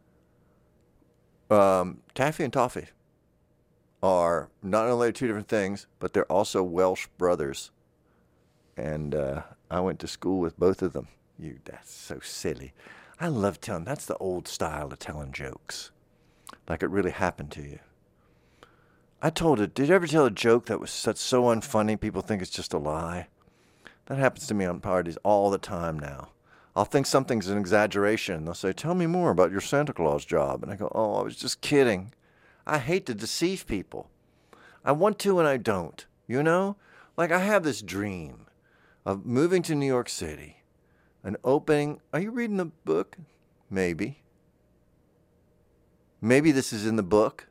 Taffy and toffee are not only two different things, but they're also Welsh brothers. And I went to school with both of them. That's so silly. I love telling. That's the old style of telling jokes, like it really happened to you. I told it. Did you ever tell a joke that was so unfunny people think it's just a lie? That happens to me on parties all the time now. I'll think something's an exaggeration. They'll say, "Tell me more about your Santa Claus job." And I go, "Oh, I was just kidding." I hate to deceive people. I want to and I don't. You know? Like I have this dream of moving to New York City. An opening. Are you reading the book? Maybe. Maybe this is in the book.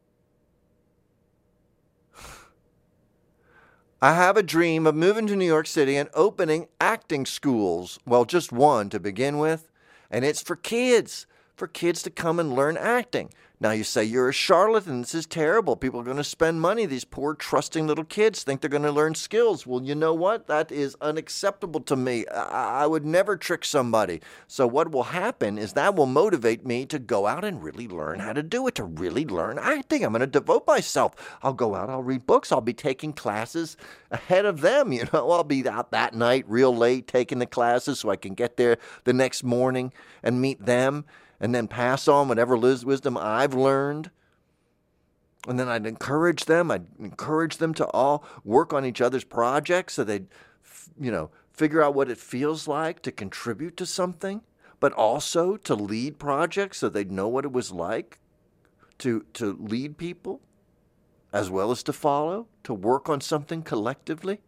I have a dream of moving to New York City and opening acting schools. Well, just one to begin with. And it's for kids to come and learn acting. Now you say you're a charlatan. This is terrible. People are going to spend money. These poor, trusting little kids think they're going to learn skills. Well, you know what? That is unacceptable to me. I would never trick somebody. So what will happen is that will motivate me to go out and really learn how to do it, to really learn acting. I'm going to devote myself. I'll go out. I'll read books. I'll be taking classes ahead of them. You know, I'll be out that night real late taking the classes so I can get there the next morning and meet them. And then pass on whatever wisdom I've learned. And then I'd encourage them to all work on each other's projects so they'd, figure out what it feels like to contribute to something, but also to lead projects so they'd know what it was like to lead people as well as to follow, to work on something collectively.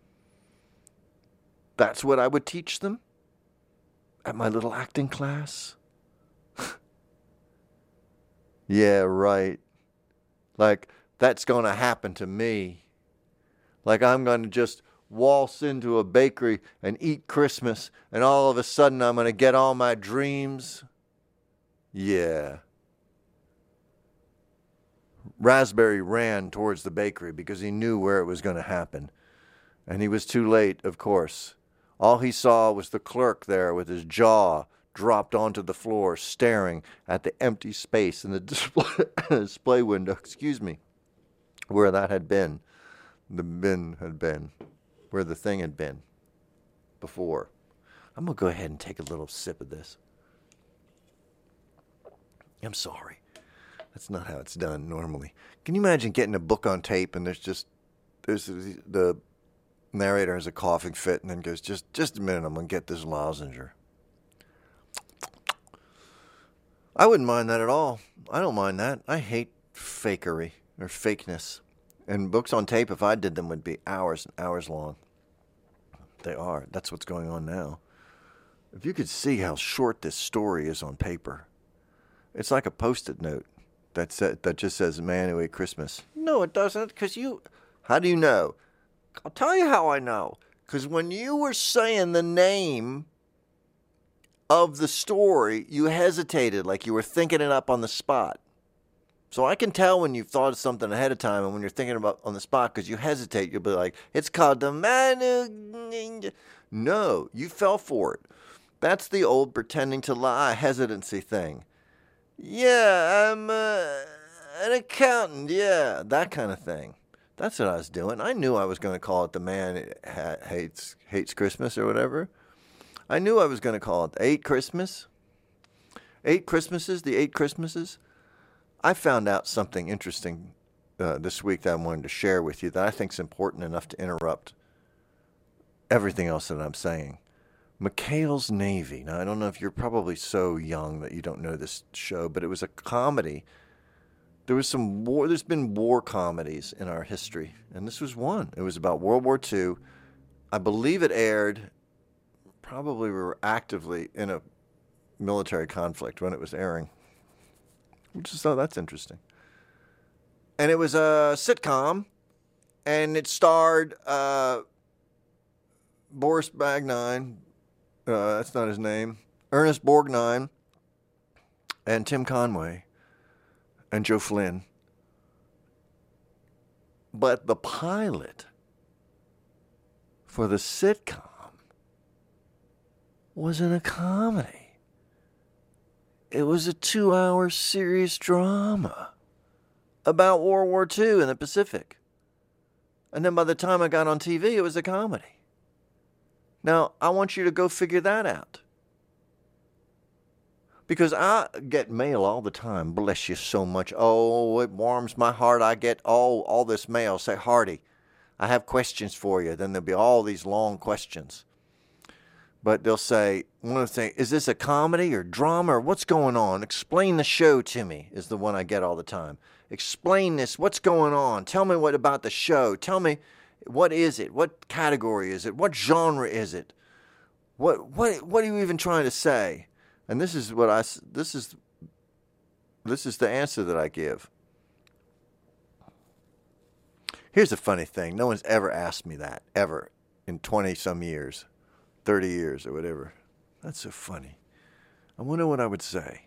That's what I would teach them at my little acting class. Yeah, right. Like, that's going to happen to me. Like, I'm going to just waltz into a bakery and eat Christmas, and all of a sudden I'm going to get all my dreams. Yeah. Raspberry ran towards the bakery because he knew where it was going to happen. And he was too late, of course. All he saw was the clerk there with his jaw dropped onto the floor, staring at the empty space in the display window. Excuse me. where that had been. The bin had been. Where the thing had been before. I'm going to go ahead and take a little sip of this. I'm sorry. That's not how it's done normally. Can you imagine getting a book on tape and there's the narrator has a coughing fit and then goes, just a minute, I'm going to get this lozenge. I wouldn't mind that at all. I don't mind that. I hate fakery or fakeness. And books on tape, if I did them, would be hours and hours long. They are. That's what's going on now. If you could see how short this story is on paper, it's like a Post-it note that just says, "Man, anyway, Christmas." No, it doesn't, because how do you know? I'll tell you how I know. Because when you were saying the name of the story, you hesitated, like you were thinking it up on the spot. So I can tell when you've thought of something ahead of time and when you're thinking about on the spot, because you hesitate. You'll be like, "It's called the man." No, you fell for it. That's the old pretending to lie hesitancy thing. Yeah, I'm an accountant. Yeah, that kind of thing. That's what I was doing. I knew I was going to call it the man hates Christmas or whatever. I knew I was going to call it 8 Christmas. 8 Christmases, the 8 Christmases. I found out something interesting this week that I wanted to share with you that I think is important enough to interrupt everything else that I'm saying. McHale's Navy. Now, I don't know if you're probably so young that you don't know this show, but it was a comedy. There's been war comedies in our history, and this was one. It was about World War II. I believe it aired, probably we were actively in a military conflict when it was airing. Just thought that's interesting. And it was a sitcom, and it starred Boris Bagnine, that's not his name, Ernest Borgnine, and Tim Conway, and Joe Flynn. But the pilot for the sitcom wasn't a comedy. It was a 2-hour serious drama about World War II in the Pacific. And then by the time I got on TV, it was a comedy. Now, I want you to go figure that out. Because I get mail all the time. Bless you so much. Oh, it warms my heart. I get all this mail. Say, "Hardy, I have questions for you." Then there'll be all these long questions. But they'll say, one of the things, "Is this a comedy or drama or what's going on? Explain the show to me," is the one I get all the time. "Explain this. What's going on? Tell me what about the show. Tell me, what is it? What category is it? What genre is it? What are you even trying to say?" And this is the answer that I give. Here's the funny thing. No one's ever asked me that, ever, in 20-some years, 30 years or whatever. That's so funny. I wonder what I would say.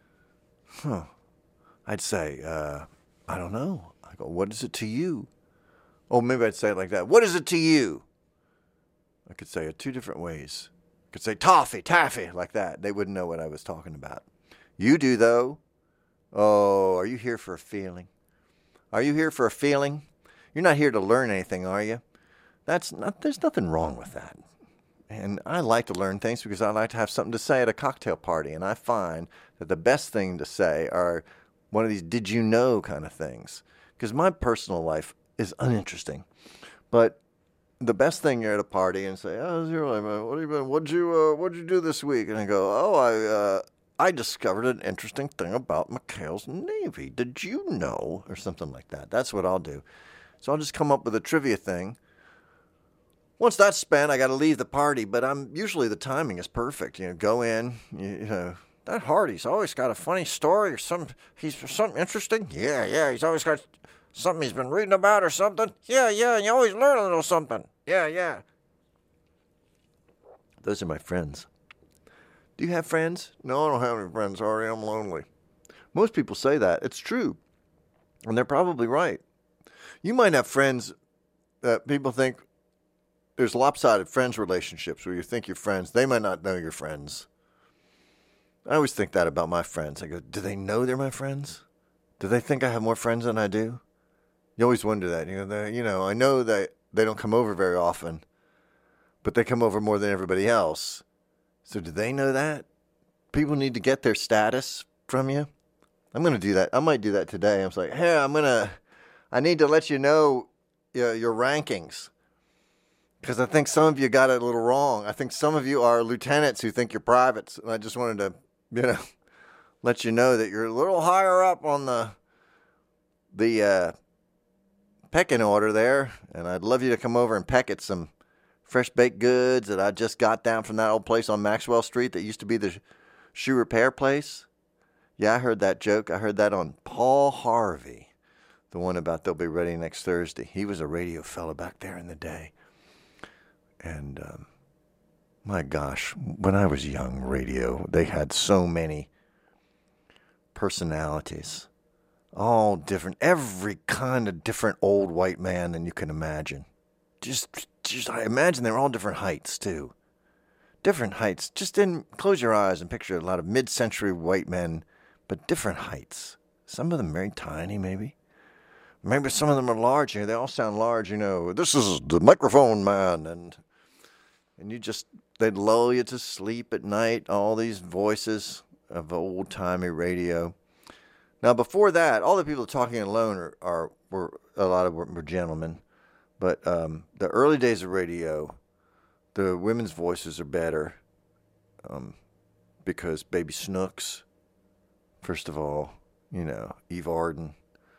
I'd say, I don't know. I go, "What is it to you?" Oh, maybe I'd say it like that. "What is it to you?" I could say it 2 different ways. I could say taffy, like that. They wouldn't know what I was talking about. You do, though. Oh, are you here for a feeling? Are you here for a feeling? You're not here to learn anything, are you? There's nothing wrong with that. And I like to learn things because I like to have something to say at a cocktail party. And I find that the best thing to say are one of these "did you know" kind of things. Because my personal life is uninteresting. But the best thing, you're at a party and say, "Oh, how's your life, man? What'd you do this week?" And I go, "Oh, I discovered an interesting thing about McHale's Navy. Did you know?" Or something like that. That's what I'll do. So I'll just come up with a trivia thing. Once that's spent, I got to leave the party, but usually the timing is perfect. Go in, that Hardy's always got a funny story or something interesting. Yeah, he's always got something he's been reading about or something. Yeah, and you always learn a little something. Yeah. Those are my friends. Do you have friends? No, I don't have any friends, Hardy. I'm lonely. Most people say that. It's true. And they're probably right. You might have friends that people think there's lopsided friends relationships where you think you're friends. They might not know you're friends. I always think that about my friends. I go, do they know they're my friends? Do they think I have more friends than I do? You always wonder that. I know that they don't come over very often, but they come over more than everybody else. So do they know that? People need to get their status from you. I'm going to do that. I might do that today. I was like, hey, I need to let you know your rankings. Because I think some of you got it a little wrong. I think some of you are lieutenants who think you're privates. And I just wanted to, let you know that you're a little higher up on the pecking order there. And I'd love you to come over and peck at some fresh baked goods that I just got down from that old place on Maxwell Street that used to be the shoe repair place. Yeah, I heard that joke. I heard that on Paul Harvey, the one about they'll be ready next Thursday. He was a radio fella back there in the day. And my gosh, when I was young, radio, they had so many personalities, all different, every kind of different old white man than you can imagine. Just I imagine they're all different heights too. Different heights. Just close your eyes and picture a lot of mid-century white men, but different heights. Some of them very tiny, maybe. Maybe some of them are large. They all sound large. This is the microphone man, and they'd lull you to sleep at night. All these voices of old-timey radio. Now, before that, all the people talking alone were a lot of were gentlemen. But the early days of radio, the women's voices are better because Baby Snooks, first of all, Eve Arden.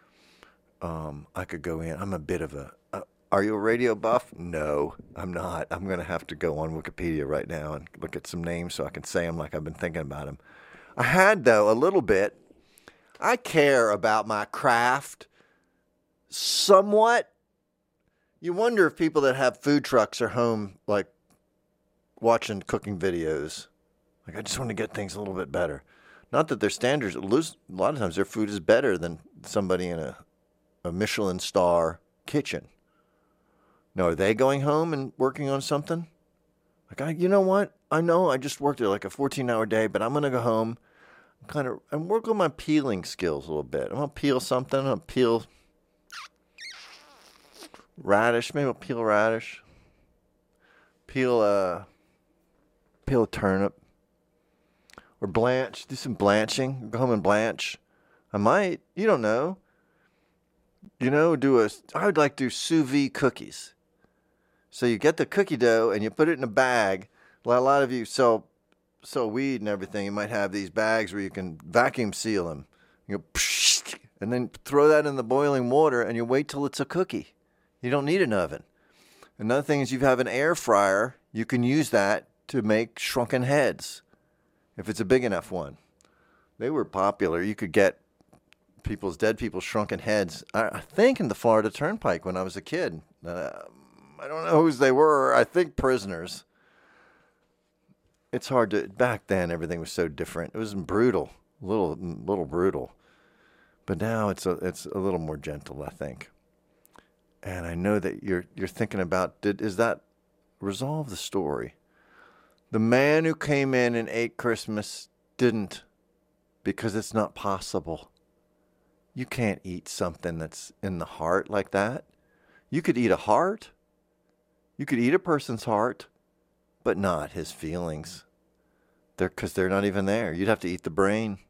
I could go in. I'm a bit of are you a radio buff? No, I'm not. I'm going to have to go on Wikipedia right now and look at some names so I can say them like I've been thinking about them. I had, though, a little bit. I care about my craft somewhat. You wonder if people that have food trucks are home, like, watching cooking videos. Like, I just want to get things a little bit better. Not that their standards, a lot of times their food is better than somebody in a Michelin star kitchen. Now, are they going home and working on something? Like, you know what? I know I just worked at like a 14-hour day, but I'm going to go home and work on my peeling skills a little bit. I'm going to peel something. I'm going to peel radish. Maybe I'll peel radish. Peel a turnip. Or blanch. Do some blanching. Go home and blanch. I might. You don't know. I would like to do sous vide cookies. So you get the cookie dough and you put it in a bag. Well, a lot of you sell weed and everything. You might have these bags where you can vacuum seal them. And then throw that in the boiling water and you wait till it's a cookie. You don't need an oven. Another thing is you have an air fryer. You can use that to make shrunken heads if it's a big enough one. They were popular. You could get dead people's shrunken heads, I think in the Florida Turnpike when I was a kid. I don't know whose they were. I think prisoners. It's hard to, back then everything was so different. It was brutal, a little brutal. But now it's a little more gentle, I think. And I know that you're thinking about, is that resolve the story? The man who came in and ate Christmas didn't, because it's not possible. You can't eat something that's in the heart like that. You could eat a heart. You could eat a person's heart, but not his feelings. Because they're not even there. You'd have to eat the brain.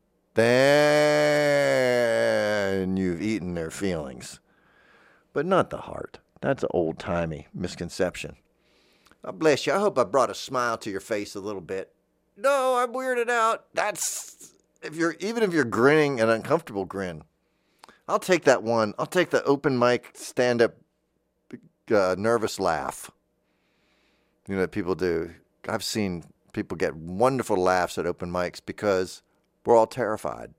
Then you've eaten their feelings. But not the heart. That's an old-timey misconception. God bless you. I hope I brought a smile to your face a little bit. No, I'm weirded out. Even if you're grinning an uncomfortable grin. I'll take that one. I'll take the open mic stand-up nervous laugh. That people do. I've seen people get wonderful laughs at open mics because we're all terrified.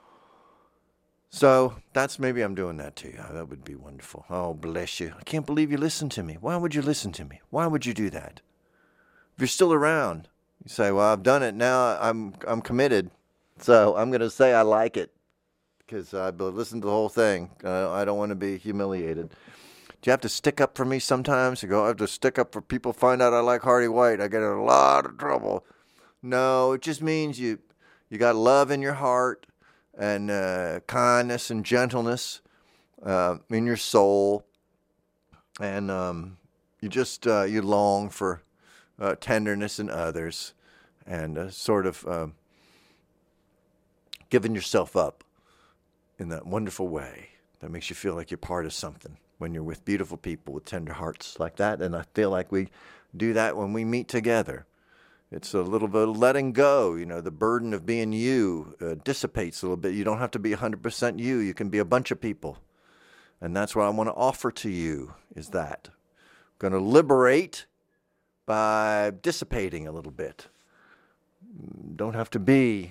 So maybe I'm doing that to you. That would be wonderful. Oh, bless you. I can't believe you listened to me. Why would you listen to me? Why would you do that? If you're still around, you say, well, I've done it now. I'm committed. So I'm going to say I like it because I've listened to the whole thing. I don't want to be humiliated. Do you have to stick up for me sometimes? You go, I have to stick up for people, find out I like Hardy White. I get in a lot of trouble. No, it just means you got love in your heart and kindness and gentleness. in your soul, and you long for tenderness in others, and sort of giving yourself up in that wonderful way that makes you feel like you're part of something when you're with beautiful people with tender hearts like that. And I feel like we do that when we meet together. It's a little bit of letting go. The burden of being you dissipates a little bit. You don't have to be 100% you. You can be a bunch of people. And that's what I want to offer to you, is that. I'm going to liberate by dissipating a little bit. Don't have to be,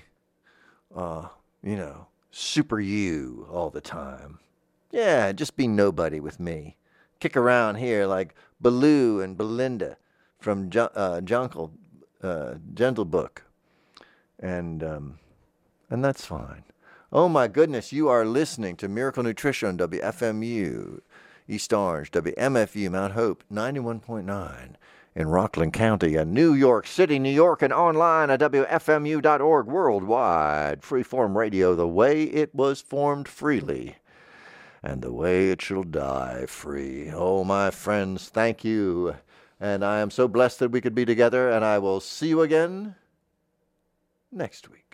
super you all the time. Yeah, just be nobody with me. Kick around here like Baloo and Belinda from Jungle Book. And that's fine. Oh my goodness, you are listening to Miracle Nutrition, WFMU, East Orange, WMFU, Mount Hope, 91.9 in Rockland County, and New York City, New York, and online at WFMU.org, worldwide. Freeform radio, the way it was formed freely, and the way it shall die free. Oh, my friends, thank you. And I am so blessed that we could be together, and I will see you again next week.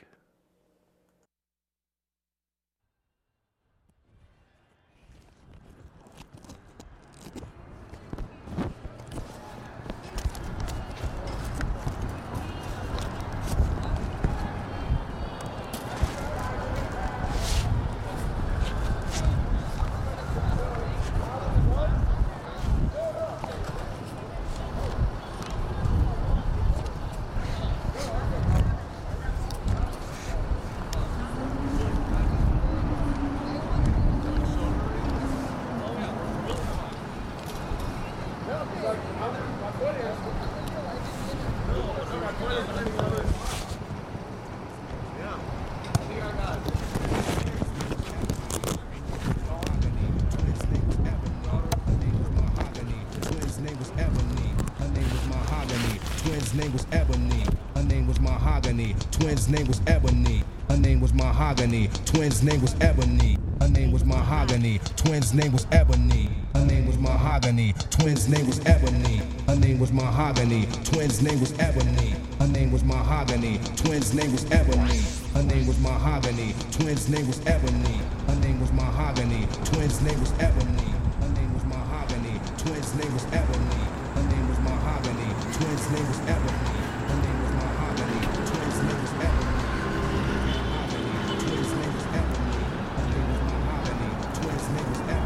Twins' name was Ebony. Her name was Mahogany. Twins' name was Ebony. Her name was Mahogany. Twins' name was Ebony. Her name was Mahogany. Twins' name was Ebony. Her name was Mahogany. Twins' name was Ebony. Her name was Mahogany. Twins' name was Ebony. Her name was Mahogany. Twins' name was Ebony. Her name was Mahogany. Twins' name was Ebony. Her name was Mahogany. Twins' name was Ebony. Her name was Mahogany. Twins' name was Ebony. Her name was Mahogany. Twins' name was Ebony. Twins' name was Ebony. Her name was Mahogany. Twins' name was Ebony.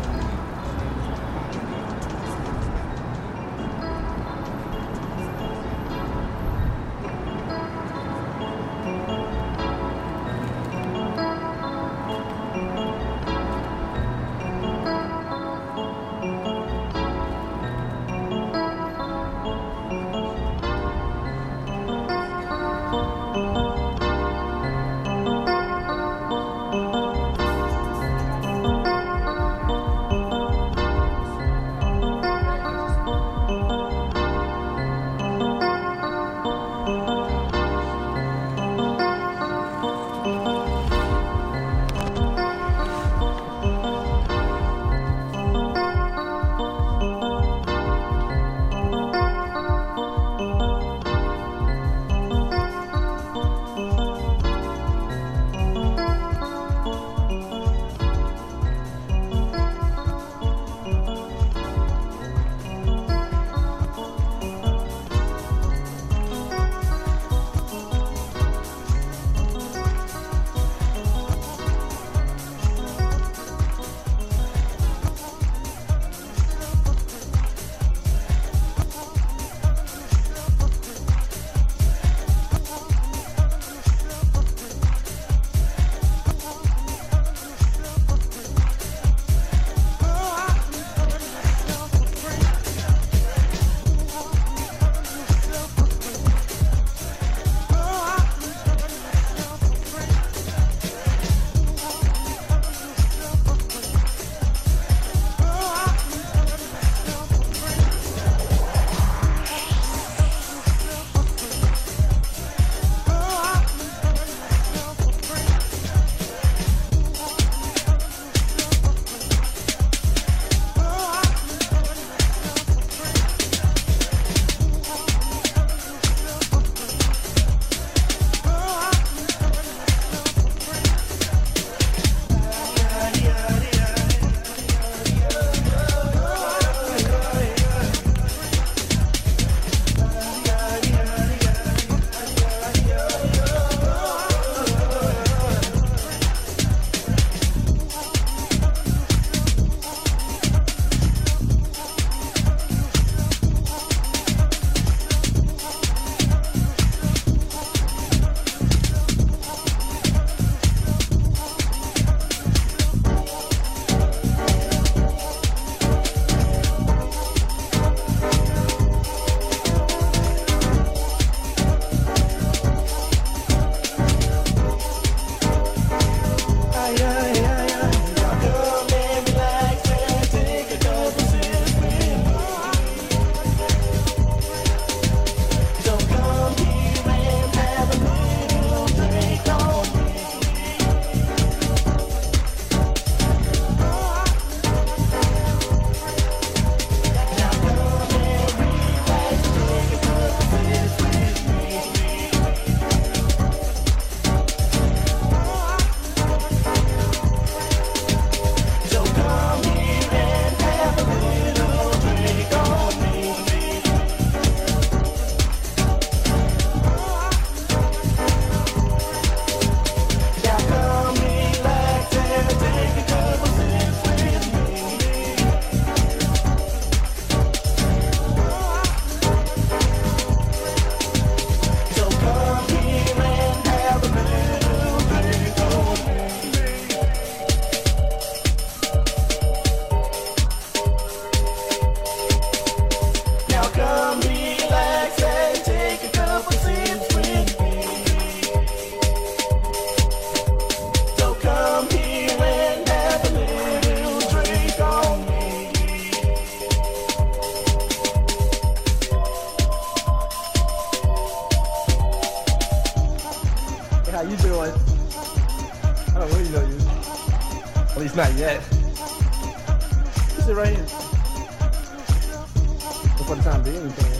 At least not yet. Sit right here. But for the time being, you can.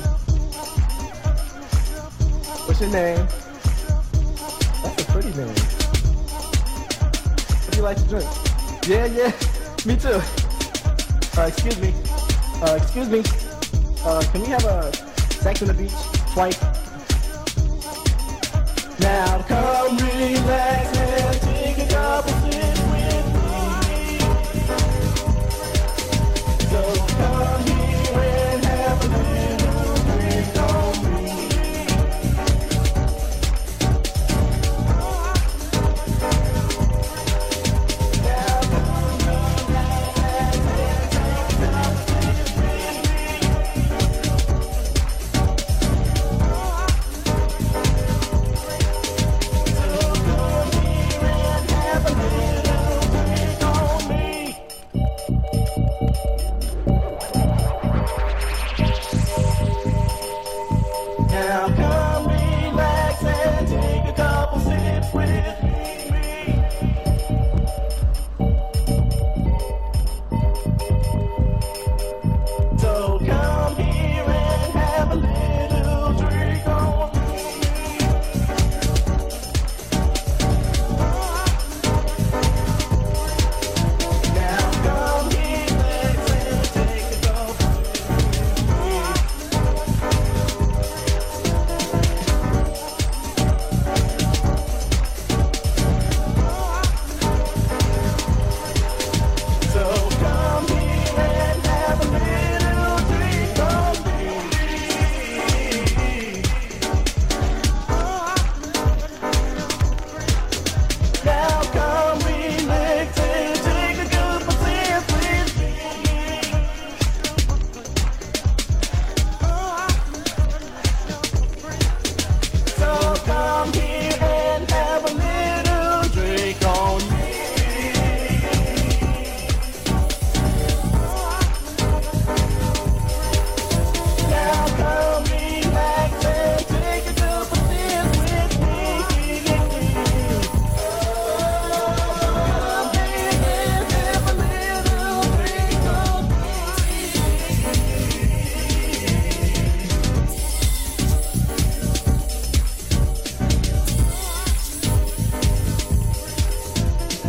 What's your name? That's a pretty name. What do you like to drink? Yeah, me too. Excuse me. Can we have a sex on the beach? Twice. Now come relax and